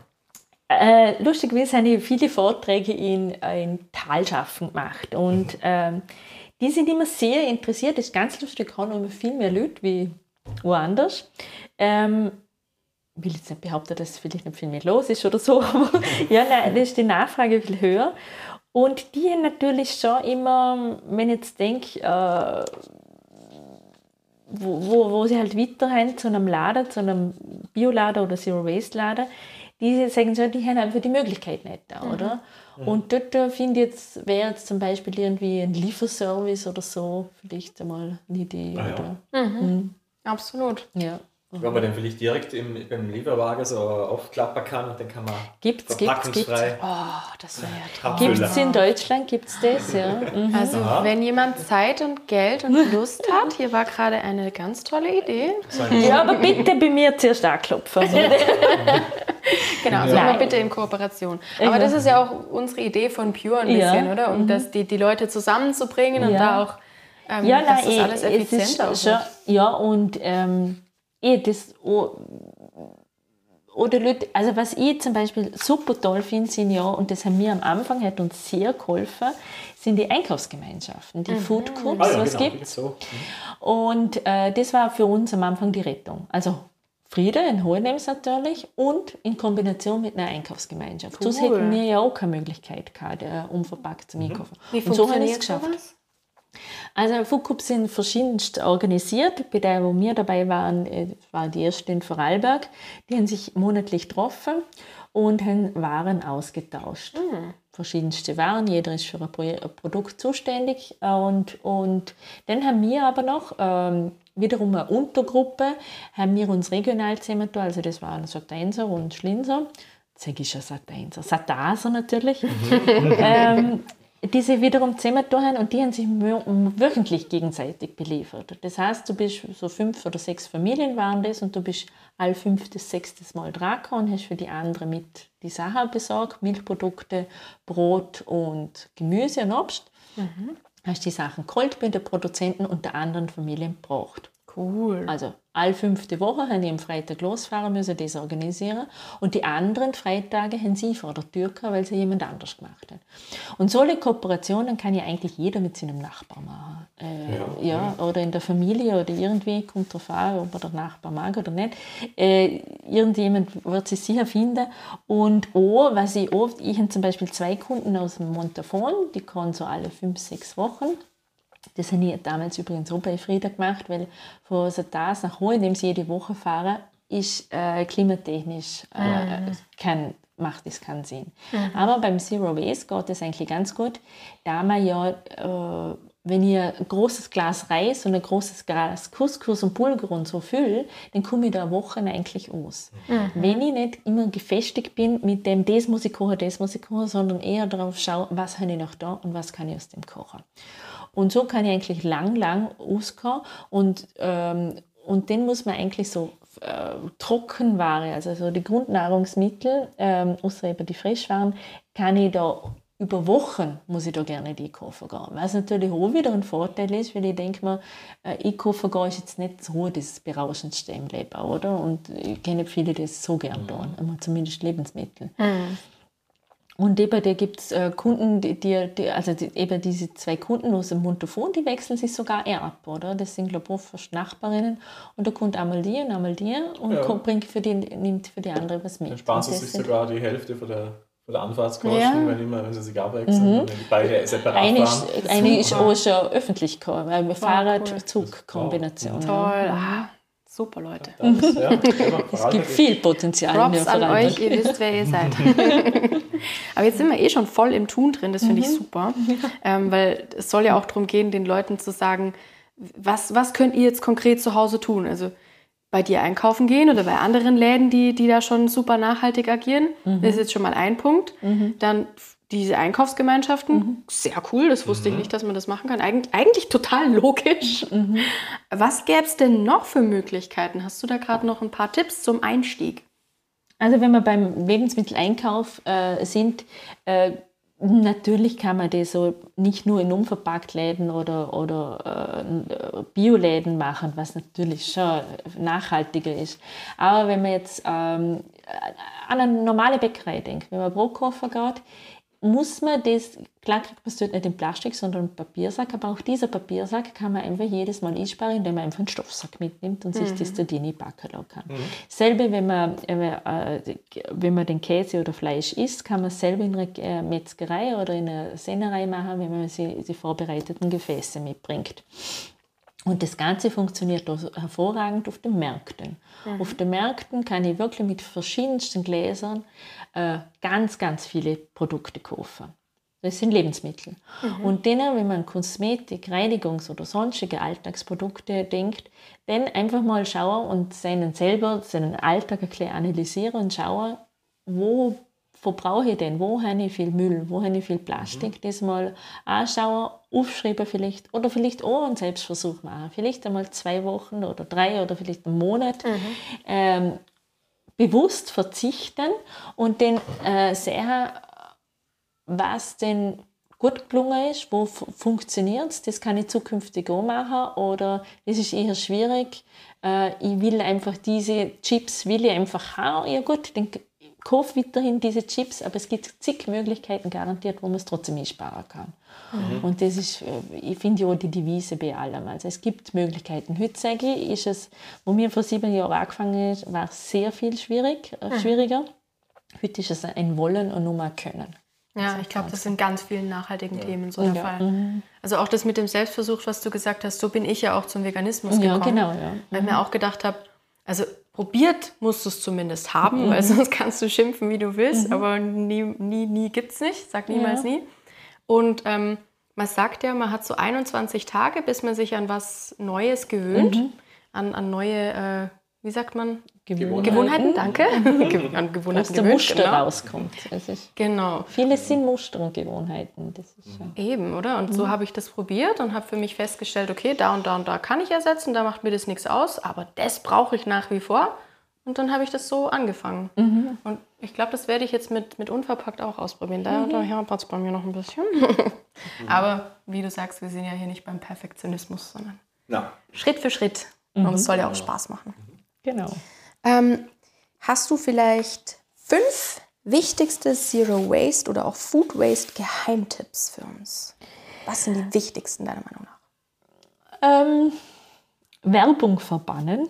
äh, lustigerweise habe ich viele Vorträge in, in Talschaften gemacht und ähm, die sind immer sehr interessiert. Das ist ganz lustig, ich habe immer viel mehr Leute wie woanders. Ähm, ich will jetzt nicht behaupten, dass vielleicht nicht viel mehr los ist oder so, aber ja, nein, da ist die Nachfrage viel höher. Und die haben natürlich schon immer, wenn ich jetzt denke, äh, wo, wo, wo sie halt weiter haben, zu einem Laden, zu einem Bioladen oder Zero-Waste-Laden, die sagen schon, die haben einfach die Möglichkeit nicht da, oder? Mhm. Und dort äh, finde ich jetzt, wäre jetzt zum Beispiel irgendwie ein Lieferservice oder so, vielleicht einmal eine Idee. Ah, oder? Ja. Mhm. Mhm. Absolut. Ja. Wenn man dann vielleicht direkt im, beim Lieferwagen so aufklappen kann und dann kann man gibt's, verpackungsfrei... Gibt's, Oh, das wäre ja toll. Gibt es in Deutschland, gibt es das, ja. Mhm. Also Aha. wenn jemand Zeit und Geld und Lust hat, hier war gerade eine ganz tolle Idee. Ja, aber bitte bei mir zuerst anklopfen. Genau, also Ja. immer bitte in Kooperation. Aber das ist ja auch unsere Idee von Pure ein bisschen, Ja. oder? Und dass die, die Leute zusammenzubringen und Ja. da auch, ähm, Ja, dass nein, das eh, alles es effizienter ist schon, wird. ja, und ähm, eh, das, oh, oder Leute, also was ich zum Beispiel super toll finde, sind ja, und das haben wir am Anfang, hat uns sehr geholfen, sind die Einkaufsgemeinschaften, die Food Cups, Ah, ja, was genau, gibt. so. Und äh, das war für uns am Anfang die Rettung. Also Friede in Hohenems natürlich und in Kombination mit einer Einkaufsgemeinschaft. Cool. Sonst hätten wir ja auch keine Möglichkeit gehabt, äh, unverpackt zum Einkaufen. Wie und so haben wir es funktioniert geschafft. sowas? Also Food Cups sind verschiedenst organisiert. Bei der, wo wir dabei waren, äh, war die erste in Vorarlberg. Die haben sich monatlich getroffen und haben Waren ausgetauscht. Mhm. Verschiedenste Waren, jeder ist für ein, Pro ein Produkt zuständig. Und, und dann haben wir aber noch ähm, wiederum eine Untergruppe, haben wir uns regional zusammengetan, also das waren Satenser und Schlinser. Jetzt sage ich schon Satenser, Sataser natürlich. ähm, die sich wiederum zusammengetan haben und die haben sich wöchentlich gegenseitig beliefert. Das heißt, du bist so fünf oder sechs Familien waren das und du bist all fünftes, sechstes Mal dran und hast für die anderen mit die Sachen besorgt, Milchprodukte, Brot und Gemüse und Obst. Mhm. Hast die Sachen geholt bei den Produzenten und der anderen Familien gebracht. Cool. Also all fünfte Woche haben die am Freitag losfahren müssen, das organisieren. Und die anderen Freitage haben sie vor der Tür gehabt, weil sie jemand anders gemacht hat. Und solche Kooperationen kann ja eigentlich jeder mit seinem Nachbar machen. Äh, ja. ja, oder in der Familie oder irgendwie, kommt darauf an, ob er der Nachbar mag oder nicht. Äh, irgendjemand wird sich sicher finden. Und auch, was ich oft, ich habe zum Beispiel zwei Kunden aus dem Montafon, die kommen so alle fünf, sechs Wochen. Das habe ich damals übrigens auch bei Frieda gemacht, weil von Satas nach Hohenems jede Woche fahren, ist äh, klimatechnisch äh, mhm. kein, macht das keinen Sinn. Mhm. Aber beim Zero Waste geht das eigentlich ganz gut, da man ja, äh, wenn ich ein großes Glas Reis und ein großes Glas Couscous und Bulgur und so fülle, dann komme ich da Wochen eigentlich aus. Mhm. Wenn ich nicht immer gefestigt bin mit dem, das muss ich kochen, das muss ich kochen, sondern eher darauf schaue, was habe ich noch da und was kann ich aus dem kochen. Und so kann ich eigentlich lang, lang auskommen. Und, ähm, und dann muss man eigentlich so äh, Trockenware, also so die Grundnahrungsmittel, ähm, außer eben die Frischwaren, kann ich da über Wochen, muss ich da gerne die kaufen gehen. Was natürlich auch wieder ein Vorteil ist, weil ich denke mir, äh, ich kaufen gehen ist jetzt nicht so das Berauschendste im Leben, oder? Und ich kenne viele, die das so gerne tun, zumindest Lebensmittel. Mhm. Und eben, da gibt es äh, Kunden, die, die, also die, eben diese zwei Kunden aus dem Montafon, die wechseln sich sogar eher ab, oder? Das sind, glaube ich, fast Nachbarinnen. Und da kommt einmal die und einmal die und ja. kommt, bringt für die, nimmt für die andere was mit. Dann sparen sie sich sogar die Hälfte von der, von der Anfahrtskosten, ja. wenn, immer, wenn sie sich abwechseln, mhm. wenn die beide separat eine fahren. Ist, eine ist auch schon öffentlich gekommen, weil wir Fahrrad-Zug-Kombination. Toll, ah. Super, Leute. Das, ja, es gibt viel Potenzial. Props an euch, ihr wisst, wer ihr seid. Aber jetzt sind wir eh schon voll im Tun drin, das finde ich super. Ähm, weil es soll ja auch darum gehen, den Leuten zu sagen, was, was könnt ihr jetzt konkret zu Hause tun? Also bei dir einkaufen gehen oder bei anderen Läden, die, die da schon super nachhaltig agieren. Mhm. Das ist jetzt schon mal ein Punkt. Mhm. Dann diese Einkaufsgemeinschaften, mhm. sehr cool, das wusste mhm. ich nicht, dass man das machen kann. Eig- eigentlich total logisch. Mhm. Was gäbe es denn noch für Möglichkeiten? Hast du da gerade noch ein paar Tipps zum Einstieg? Also wenn wir beim Lebensmitteleinkauf äh, sind, äh, natürlich kann man das so nicht nur in Unverpacktläden oder, oder äh, Bioläden machen, was natürlich schon nachhaltiger ist. Aber wenn man jetzt ähm, an eine normale Bäckerei denkt, wenn man Brot kaufen geht, muss man das, klar kriegt man es dort nicht in Plastik, sondern einen Papiersack, aber auch dieser Papiersack kann man einfach jedes Mal einsparen, indem man einfach einen Stoffsack mitnimmt und sich mhm. das da drin backen lassen kann. Mhm. Selbe, wenn man, äh, wenn man den Käse oder Fleisch isst, kann man es selber in einer Metzgerei oder in einer Sennerei machen, wenn man sie, die vorbereiteten Gefäße mitbringt. Und das Ganze funktioniert also hervorragend auf den Märkten. Mhm. Auf den Märkten kann ich wirklich mit verschiedensten Gläsern äh, ganz, ganz viele Produkte kaufen. Das sind Lebensmittel. Mhm. Und denen, wenn man an Kosmetik, Reinigungs- oder sonstige Alltagsprodukte denkt, dann einfach mal schauen und seinen selber, seinen Alltag ein bisschen analysieren und schauen, wo verbrauche ich denn, wo habe ich viel Müll, wo habe ich viel Plastik, mhm. das mal anschauen, aufschreiben vielleicht oder vielleicht auch einen Selbstversuch machen. Vielleicht einmal zwei Wochen oder drei oder vielleicht einen Monat mhm. ähm, bewusst verzichten und dann äh, sehen, was denn gut gelungen ist, wo f- funktioniert es, das kann ich zukünftig auch machen oder das ist eher schwierig, äh, ich will einfach diese Chips, will ich einfach haben, ja gut, dann kaufe weiterhin diese Chips, aber es gibt zig Möglichkeiten garantiert, wo man es trotzdem einsparen kann. Mhm. Und das ist, ich finde ja auch die Devise bei allem. Also es gibt Möglichkeiten. Heute sage ich, ist es, wo wir vor sieben Jahren angefangen haben, war es sehr viel schwierig, äh, schwieriger. Mhm. Heute ist es ein Wollen und nur mal Können. Ja, ich glaube, das sind ganz vielen nachhaltigen ja. Themen so der ja. Fall. Mhm. Also auch das mit dem Selbstversuch, was du gesagt hast, so bin ich ja auch zum Veganismus gekommen. Ja, genau, ja. Weil ich mhm. mir auch gedacht habe, also probiert musst du es zumindest haben, mhm. weil sonst kannst du schimpfen, wie du willst, mhm. aber nie, nie, nie gibt's nicht, sag niemals ja. nie. Und ähm, man sagt ja, man hat so einundzwanzig Tage, bis man sich an was Neues gewöhnt, mhm. an, an neue, äh, wie sagt man? Gewohnheiten, Gewohnheiten danke. Mhm. An Gewohnheiten Aus der gewöhnt, Muster genau. rauskommt. Das ist, genau. Vieles sind Muster und Gewohnheiten. Das ist mhm. Eben, oder? Und mhm. so habe ich das probiert und habe für mich festgestellt, okay, da und da und da kann ich ersetzen, da macht mir das nichts aus, aber das brauche ich nach wie vor. Und dann habe ich das so angefangen. Mhm. Und ich glaube, das werde ich jetzt mit, mit Unverpackt auch ausprobieren. Da mhm. hapert es bei mir noch ein bisschen. mhm. Aber wie du sagst, wir sind ja hier nicht beim Perfektionismus, sondern ja. Schritt für Schritt. Mhm. Und es soll ja auch Spaß machen. Genau. Ähm, hast du vielleicht fünf wichtigste Zero Waste oder auch Food Waste Geheimtipps für uns? Was sind die wichtigsten deiner Meinung nach? Ähm, Werbung verbannen.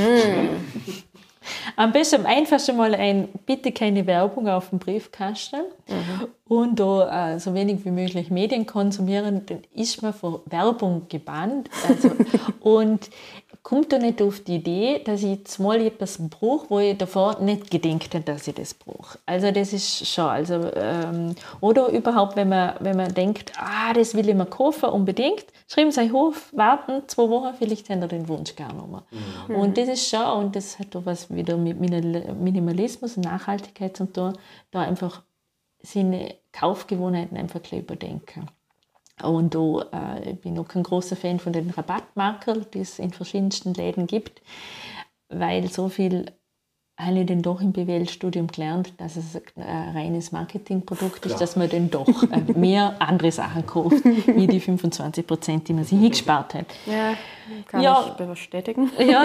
Mm. Am besten, am einfachsten mal ein, bitte keine Werbung auf dem Briefkasten mhm. und da äh, so wenig wie möglich Medien konsumieren, dann ist man vor Werbung gebannt. Also, und kommt da nicht auf die Idee, dass ich jetzt mal etwas brauche, wo ich davor nicht gedacht habe, dass ich das brauche. Also das ist schon, also, ähm, oder überhaupt, wenn man, wenn man denkt, ah, das will ich mir kaufen, unbedingt, schreiben Sie auf, warten zwei Wochen, vielleicht haben Sie den Wunsch gar nicht mehr. Mhm. Und das ist schon, und das hat auch was wieder mit Minimalismus und Nachhaltigkeit zu tun, da einfach seine Kaufgewohnheiten einfach gleich überdenken. Und da, äh, ich bin auch kein großer Fan von den Rabattmarkern, die es in verschiedensten Läden gibt, weil so viel habe ich dann doch im B W L-Studium gelernt, dass es ein reines Marketingprodukt ist, dass man dann doch äh, mehr andere Sachen kauft, wie die fünfundzwanzig Prozent, die man sich hingespart hat. Ja, kann ja, ich bestätigen. Ja,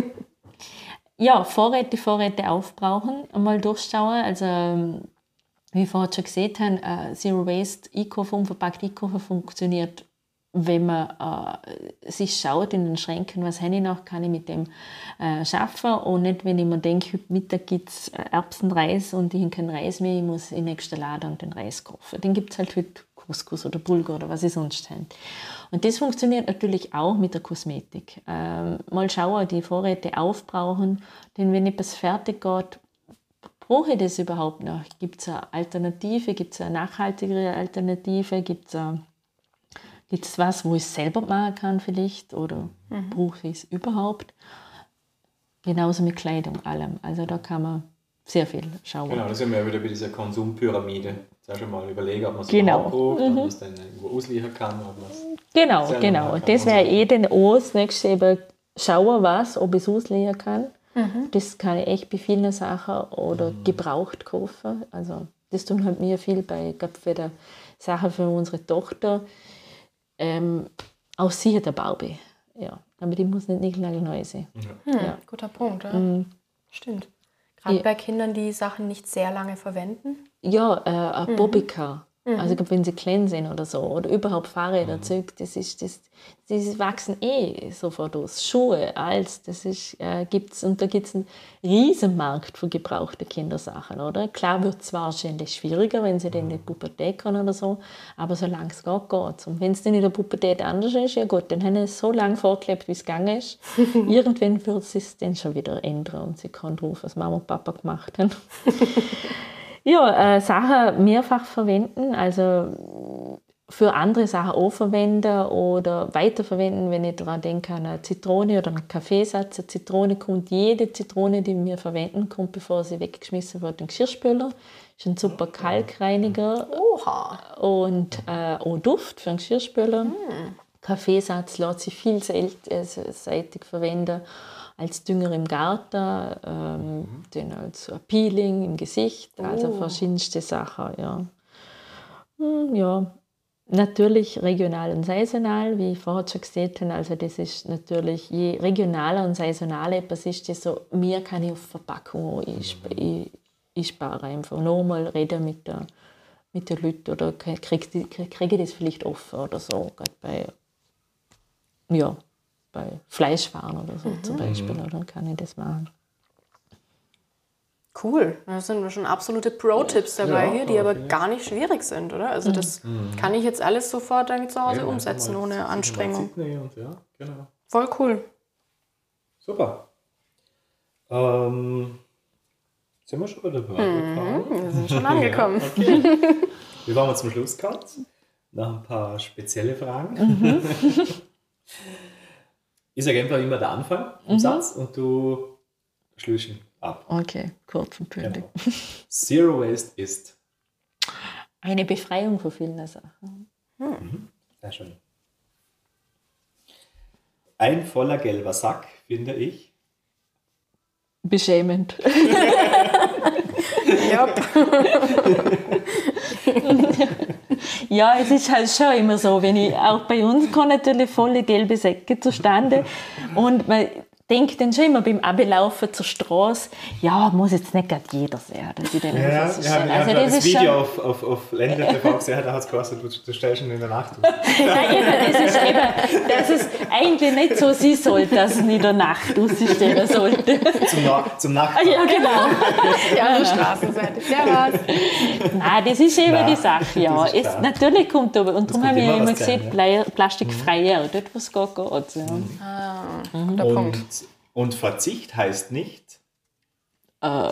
ja, Vorräte, Vorräte aufbrauchen, einmal durchschauen, also wie wir vorhin schon gesehen haben, uh, Zero Waste, Einkaufen, unverpackt Einkaufen funktioniert, wenn man uh, sich schaut in den Schränken, was habe ich noch, kann ich mit dem uh, schaffen und nicht, wenn ich mir denke, heute Mittag gibt es Erbsenreis und ich habe keinen Reis mehr, ich muss in den nächsten Laden und den Reis kaufen. Den gibt es halt heute Couscous oder Bulgur oder was ich sonst habe. Und das funktioniert natürlich auch mit der Kosmetik. Ähm, mal schauen, die Vorräte aufbrauchen, denn wenn etwas fertig geht, brauche ich das überhaupt noch? Gibt es eine Alternative? Gibt es eine nachhaltigere Alternative? Gibt es was, wo ich es selber machen kann vielleicht? Oder mhm. brauche ich es überhaupt? Genauso mit Kleidung, allem. Also da kann man sehr viel schauen. Genau, da sind wir ja wieder bei dieser Konsumpyramide. Jetzt schon mal überlegen, ob man es genau. überhaupt braucht, mhm. ob man es dann irgendwo ausliefern kann. Ob genau, genau. Das wäre eh dann auch das nächste, eben schauen, was, ob ich es ausliefern kann. Mhm. Das kann ich echt bei vielen Sachen oder mhm. gebraucht kaufen. Also das tun halt mir viel bei, ich glaube, für die Sachen für unsere Tochter. Ähm, auch sie hat eine Barbie. Ja, aber die muss nicht neu sein. Ja. Hm, ja. Guter Punkt, oder? Mhm. Stimmt. Gerade ja. bei Kindern, die Sachen nicht sehr lange verwenden. Ja, äh, ein mhm. Bobbycar. Mhm. Also wenn sie klein sind oder so. Oder überhaupt Fahrräder, mhm. Zeug, das ist, das, die wachsen eh sofort aus. Schuhe, alles, das ist, äh, gibt's, und da gibt es einen riesen Markt für gebrauchte Kindersachen, oder? Klar wird es wahrscheinlich schwieriger, wenn sie dann in die Pubertät kommen oder so, aber solange es geht, geht es. Und wenn es dann in der Pubertät anders ist, ja gut, dann haben sie so lange fortgelebt, wie es gegangen ist. Irgendwann wird es sich dann schon wieder ändern und sie kann drauf, was Mama und Papa gemacht haben. Ja, äh, Sachen mehrfach verwenden, also für andere Sachen auch verwenden oder weiterverwenden, wenn ich daran denke, an eine Zitrone oder einen Kaffeesatz. Eine Zitrone kommt, jede Zitrone, die wir verwenden, kommt, bevor sie weggeschmissen wird, in den Geschirrspüler. Das ist ein super Kalkreiniger. Oha. Und äh, auch Duft für den Geschirrspüler. Mm. Kaffeesatz lässt sich vielseitig verwenden. Als Dünger im Garten, ähm, mhm. den als Peeling im Gesicht, also oh. verschiedenste Sachen. Ja. Hm, ja. Natürlich regional und saisonal, wie ich vorher schon gesagt habe. Also das ist natürlich, je regionaler und saisonaler etwas ist, desto mehr kann ich auf Verpackung einsparen. Ich spare einfach. Nochmal reden mit den mit der Leuten oder kriege krieg, krieg ich das vielleicht offen oder so. Gerade bei, ja. bei Fleischwaren oder so mhm. zum Beispiel, oder kann ich das machen. Cool, da sind wir schon absolute Pro-Tipps dabei ja, hier, die aber gar nicht schwierig sind, oder? Also das mhm. kann ich jetzt alles sofort dann zu Hause ja, umsetzen, ohne Anstrengung. Und, ja, genau. Voll cool. Super. Ähm, sind wir schon bei der mhm, wir sind schon angekommen. Ja, okay. Wir waren zum Schluss gekommen. Noch ein paar spezielle Fragen. Mhm. Ich sage einfach immer der Anfang im mhm. Satz und du schließt ihn ab. Okay, kurz und bündig. Genau. Zero Waste ist eine Befreiung von vielen Sachen. Hm. Mhm. Sehr schön. Ein voller gelber Sack, finde ich. Beschämend. Ja. Ja, es ist halt schon immer so, wenn ich, auch bei uns kommen natürlich volle gelbe Säcke zustande und man denkt dann schon immer beim Ablaufen zur Straße, ja, muss jetzt nicht gerade jeder sehen, dass ich den ja, ja, also ja, das, das Video schon auf, auf, auf Ländler T V gesehen, da hat es geheißen, du, du stellst ihn in der Nacht aus. Ja, eben, das ist eben, dass es eigentlich nicht so sein sollte, dass es in der Nacht ausstellen sollte. Zum, Na- zum Nacht. Ja, genau. Ja, auf der Straßenseite. Servus. Nein, das ist eben Nein, die Sache, ja. Es, natürlich kommt aber, und darum habe ich ja immer gesagt, ja. plastikfrei, ja, dort was geht, geht. Ja. Mhm. Ah, mhm. Der und, Punkt. Und Verzicht heißt nicht? Äh,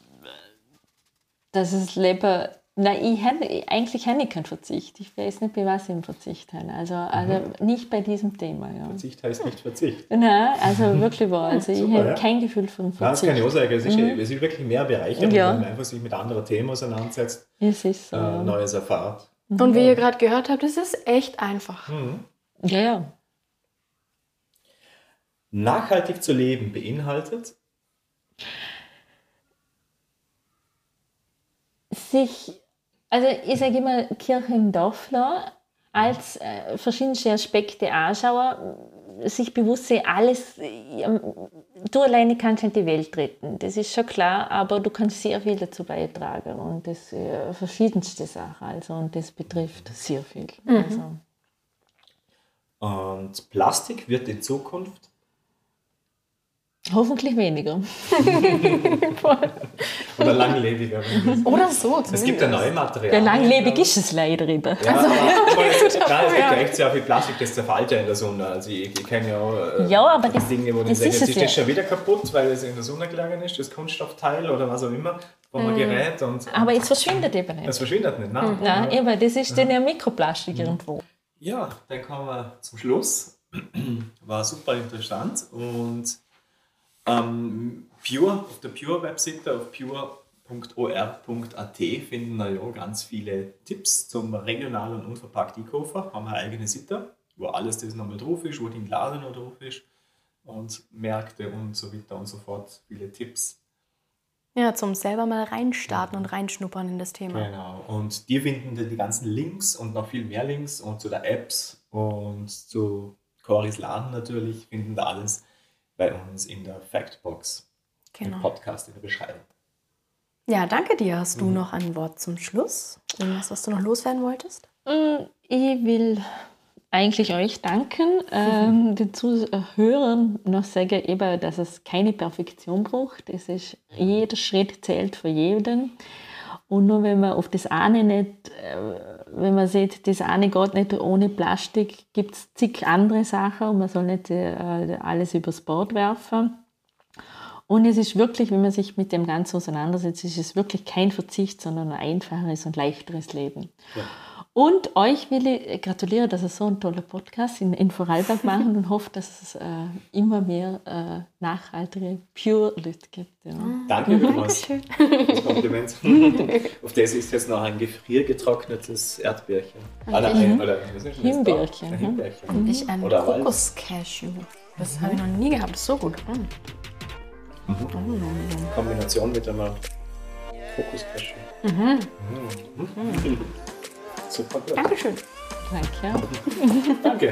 dass das Leben, nein, ich hab, eigentlich habe ich keinen Verzicht. Ich weiß nicht, bei was ich einen Verzicht habe. Also, also mhm. nicht bei diesem Thema. Ja. Verzicht heißt nicht Verzicht. Nein, also wirklich wahr. Also ich habe ja. kein Gefühl von Verzicht. Nein, das kann ich auch sagen. Es ist, mhm. es ist wirklich mehr Bereicherung, ja. wenn man einfach sich mit anderen Themen auseinandersetzt, es ist so, äh, ja. Neues erfahrt. Und wie ihr gerade gehört habt, das ist echt einfach. Mhm. Ja, ja. Nachhaltig zu leben beinhaltet? Sich, also ich sage immer, Kirche im Dorf lassen, als äh, verschiedenste Aspekte anschauen, sich bewusst sein, alles, äh, du alleine kannst nicht die Welt retten, das ist schon klar, aber du kannst sehr viel dazu beitragen und das äh, verschiedenste Sachen, also, und das betrifft sehr viel. Mhm. Also. Und Plastik wird in Zukunft? Hoffentlich weniger. Oder langlebiger. Oder so. Es gibt ja neue Materialien. Ja, langlebig ist es leider eben. Ja, also, aber, es gibt ja echt sehr viel Plastik, das zerfällt ja in der Sonne. Also ich, ich kenne ja auch äh, ja, aber das, Dinge, wo die sagen, jetzt ist das ja schon wieder kaputt, weil es in der Sonne gelagert ist, das Kunststoffteil oder was auch immer, wo man mm. gerät. Und, aber es verschwindet eben nicht. Es verschwindet nicht, nein. Mhm. Nein, ja. eben, das ist dann ja Mikroplastik mhm. irgendwo. Ja, dann kommen wir zum Schluss. War super interessant und Ähm, Pure, auf der Pure-Webseite, auf pure punkt o r punkt a t finden wir ja ganz viele Tipps zum regionalen und unverpackt einkaufen. Haben wir eine eigene Seite, wo alles das nochmal drauf ist, wo die Laden noch drauf ist und Märkte und so weiter und so fort. Viele Tipps. Ja, zum selber mal reinstarten und reinschnuppern in das Thema. Genau, und die finden die ganzen Links und noch viel mehr Links und zu den Apps und zu Coris Laden natürlich, finden da alles bei uns in der Factbox, genau. Im Podcast in der Beschreibung. Ja, danke dir. Hast du mhm. noch ein Wort zum Schluss? Irgendwas, was du noch loswerden wolltest? Ich will eigentlich euch danken, ähm, den Zuhörern noch sagen, eben, dass es keine Perfektion braucht. Es ist, jeder Schritt zählt für jeden. Und nur wenn man auf das eine nicht, äh, wenn man sieht, das eine geht nicht ohne Plastik, gibt es zig andere Sachen und man soll nicht äh, alles übers Bord werfen. Und es ist wirklich, wenn man sich mit dem Ganzen auseinandersetzt, ist es wirklich kein Verzicht, sondern ein einfacheres und leichteres Leben. Ja. Und euch will ich gratulieren, dass ihr so einen tollen Podcast in, in Vorarlberg machen und hoffe, dass es äh, immer mehr äh, nachhaltige Pure Leute gibt. Ja. Danke vielmals. Das Kompliment. Auf das ist jetzt noch ein gefriergetrocknetes Erdbeerchen. Ah, nein, mhm. oder was ist das? Himbeerchen. Ein Himbeerchen. Mhm. Ich ein Kokoscashew. Das mhm. habe ich noch nie gehabt. So gut. Mhm. Mhm. Oh. Kombination mit einem Kokoscashew. Mhm. Mhm. Super gut. Dankeschön. Danke. Danke.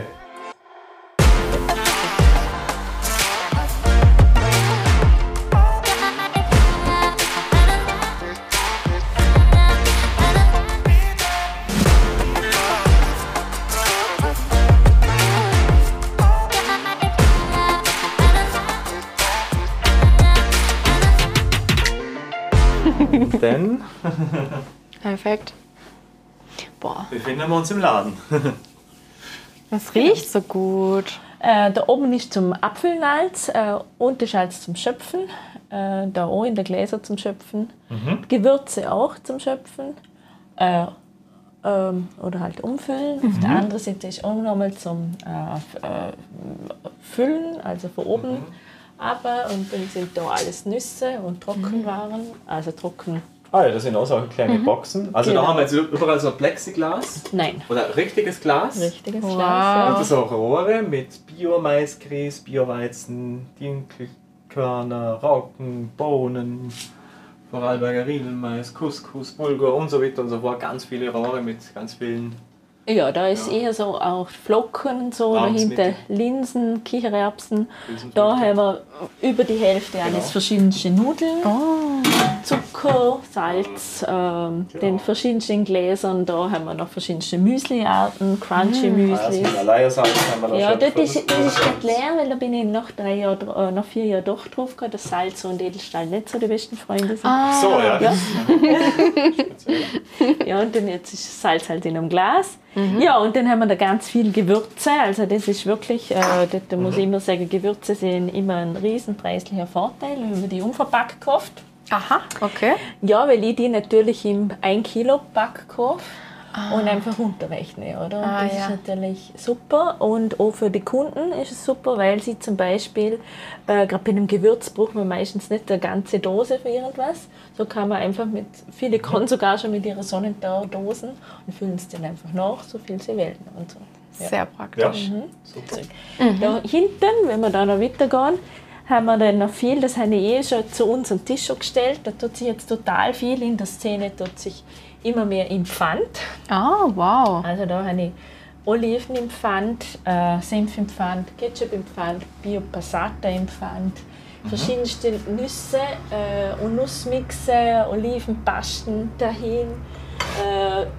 Denn perfekt. Boah. Befinden wir uns im Laden. Das riecht so gut. Äh, da oben ist zum Abfüllen alles, äh, und ist alles zum Schöpfen. Äh, da auch in der Gläser zum Schöpfen. Mhm. Gewürze auch zum Schöpfen. Äh, ähm, oder halt umfüllen. Mhm. Auf der anderen Seite ist auch nochmal zum äh, äh, Füllen, also von oben. Mhm. Aber und dann sind da alles Nüsse und Trockenwaren, also trocken. Ah ja, das sind auch so kleine mhm. Boxen. Also genau. Da haben wir jetzt überall so Plexiglas. Nein. Oder richtiges Glas. Richtiges wow. Glas. Und so Rohre mit Bio-Maisgrieß, Bio-Weizen, Dinkelkörner, Rauken, Bohnen, Vorarlberger Riedelmais, Couscous, Bulgur und so weiter und so fort. Ganz viele Rohre mit ganz vielen. Ja, da ist ja. eher so auch Flocken und so, dahinter Linsen, Kichererbsen. Da haben wir über die Hälfte genau. alles verschiedene Nudeln, oh. Zucker, Salz, ähm, genau. den verschiedenen Gläsern. Da haben wir noch verschiedene Müsliarten, Crunchy mm. Müsli. Also haben wir da ja, das ist, das ist nicht leer, weil da bin ich noch, drei Jahre, äh, noch vier Jahre doch drauf gehabt, dass Salz und Edelstahl nicht so die besten Freunde sind. Ah. So, ja. Ja. Ja, und dann jetzt ist Salz halt in einem Glas. Mhm. Ja, und dann haben wir da ganz viel Gewürze. Also das ist wirklich, äh, da, da muss ich immer sagen, Gewürze sind immer ein riesen preislicher Vorteil, wenn man die unverpackt kauft. Aha, okay. Ja, weil ich die natürlich im ein Kilo Pack kaufe. Ah. Und einfach runterrechne, oder? Ah, das ja. ist natürlich super. Und auch für die Kunden ist es super, weil sie zum Beispiel, äh, gerade bei einem Gewürz braucht man meistens nicht eine ganze Dose für irgendwas. So kann man einfach mit, viele kommen sogar schon mit ihrer Sonnentau-Dosen und füllen es dann einfach nach, so viel sie wollen. Und so. Ja. Sehr praktisch. Ja. Mhm. Super. Mhm. Da hinten, wenn wir da noch weitergehen, haben wir dann noch viel, das habe ich eh schon zu uns am Tisch schon gestellt. Da tut sich jetzt total viel in der Szene, tut sich immer mehr im Pfand. Oh, wow. Also da habe ich Oliven im Pfand, äh, Senf im Pfand, Ketchup im Pfand, Bio-Passata im Pfand, mhm. verschiedenste Nüsse äh, und Nussmixe, Olivenpasten dahin, äh,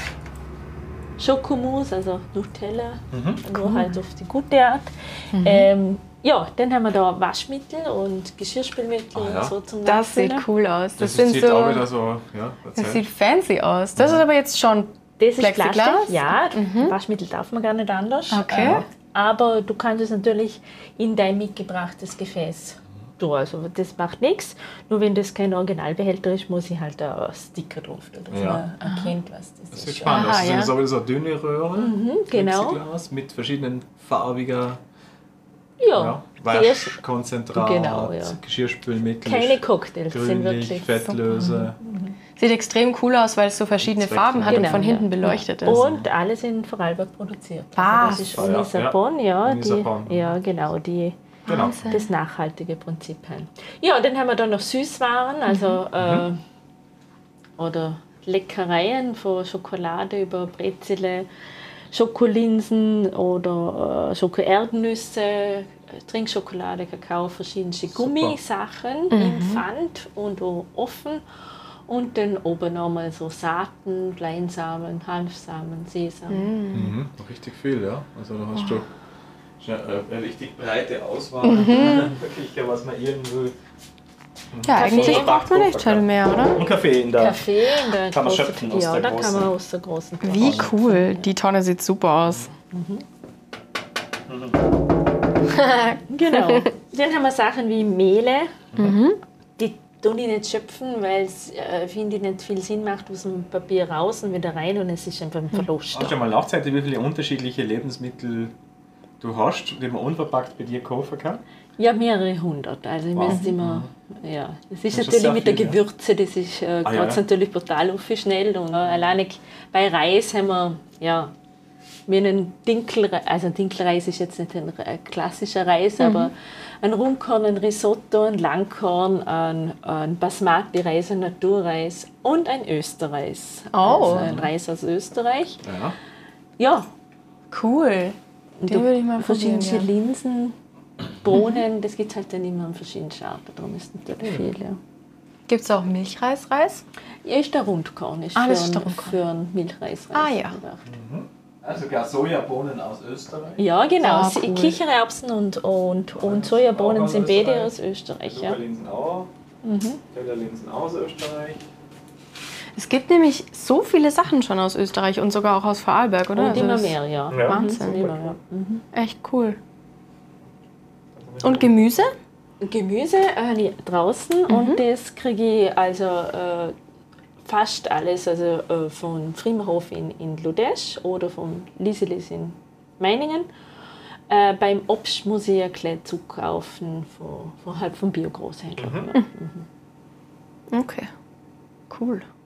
Schokomousse, also Nutella, mhm. nur cool. halt auf die gute Art. Mhm. Ähm, Ja, dann haben wir da Waschmittel und Geschirrspülmittel ah, ja. und so zum Das Nachfüllen. sieht cool aus. Das, das sind sieht so, auch wieder so, ja, das sieht fancy aus. Das ist aber jetzt schon das ist Plexiglas? Plastik. Ja, mhm. Waschmittel darf man gar nicht anders. Okay. Äh, aber du kannst es natürlich in dein mitgebrachtes Gefäß tun. Also das macht nichts. Nur wenn das kein Originalbehälter ist, muss ich halt ein Sticker drauf tun, dass ja. man erkennt, was das, das ist. ist spannend. Aha, das sind ja. so wieder so dünne Röhren, mhm, genau. mit verschiedenen farbiger Ja, ja, Waschkonzentrat, genau, ja. Geschirrspülmittel, keine Cocktails, grünlich, sind wirklich Fettlöse. Mhm. Sieht extrem cool aus, weil es so verschiedene Farben hat genau, und von hinten ja. beleuchtet ist. Und alles in Vorarlberg produziert. Ah, also das ist oh, ja, Unisapon, ja, ja, die, Unisapon. ja, genau, die Genau. das nachhaltige Prinzip haben. Ja, dann haben wir da noch Süßwaren, also mhm. äh, oder Leckereien von Schokolade über Brezele, Schokolinsen oder äh, Schoko-Erdnüsse, Trinkschokolade, Kakao, verschiedene Gummisachen mhm. im Pfand und auch offen. Und dann oben nochmal so Saaten, Leinsamen, Hanfsamen, Sesam. Mhm. Richtig viel, ja. Also da hast du schon eine, eine richtig breite Auswahl, wirklich, was man irgendwie... Ja, Kaffee eigentlich braucht man nicht viel mehr, oder? Und Kaffee in der... Kaffee in der Kann man großen, schöpfen aus ja, der da großen. kann man aus der großen Tonne Wie schöpfen. cool. Die Tonne sieht super aus. Genau. Dann haben wir Sachen wie Mehle. Die tun ich nicht schöpfen, weil es, äh, finde ich, nicht viel Sinn macht, aus dem Papier raus und wieder rein und es ist einfach ein Verlust. Hast du mal nachgezeigt, wie viele unterschiedliche Lebensmittel du hast, die man unverpackt bei dir kaufen kann? Ja, mehrere hundert. Also ich Wow. müsste immer, ja. Das ist Das ist natürlich sehr mit der viel, ja. Gewürze, das ist äh, Ah, ja. geht's natürlich brutal aufschnell. Und äh, alleine bei Reis haben wir, ja, wie einen Dinkelreis, also ein Dinkelreis ist jetzt nicht ein äh, klassischer Reis, aber ein Rundkorn, ein Risotto, ein Langkorn, ein, ein Basmati-Reis, ein Naturreis und ein Österreis. Oh. Also ein Reis aus Österreich. Ja. Ja, Cool. und Den würde ich mal probieren, verschiedene ja. Linsen, Bohnen, das gibt es halt dann immer in verschiedenen Arten, darum ist es natürlich viel. Ja. Gibt es auch Milchreisreis? Ja, ist der Rundkorn, ist Ah, für, das ist der ein, Rundkorn. für einen Milchreisreis Ah, ja. gedacht. Also sogar Sojabohnen aus Österreich. Ja, genau. Ah, Sie- cool. Kichererbsen und, und, und Sojabohnen Auch aus sind beide Österreich. aus Österreich. Ja. Linsen auch. Linsen aus Österreich. Es gibt nämlich so viele Sachen schon aus Österreich und sogar auch aus Vorarlberg, oder? Und Also immer das- mehr, ja. Ja. Wahnsinn. Immer mehr. Mhm. Echt cool. Und Gemüse? Gemüse habe ich draußen und das kriege ich also äh, fast alles also äh, von Frimmerhof in, in Ludesch oder von Liselis in Meiningen. Äh, beim Obst muss ich ein kleines zukaufen von, von, halt vom Bio-Großhändler. Ja. Okay. Cool.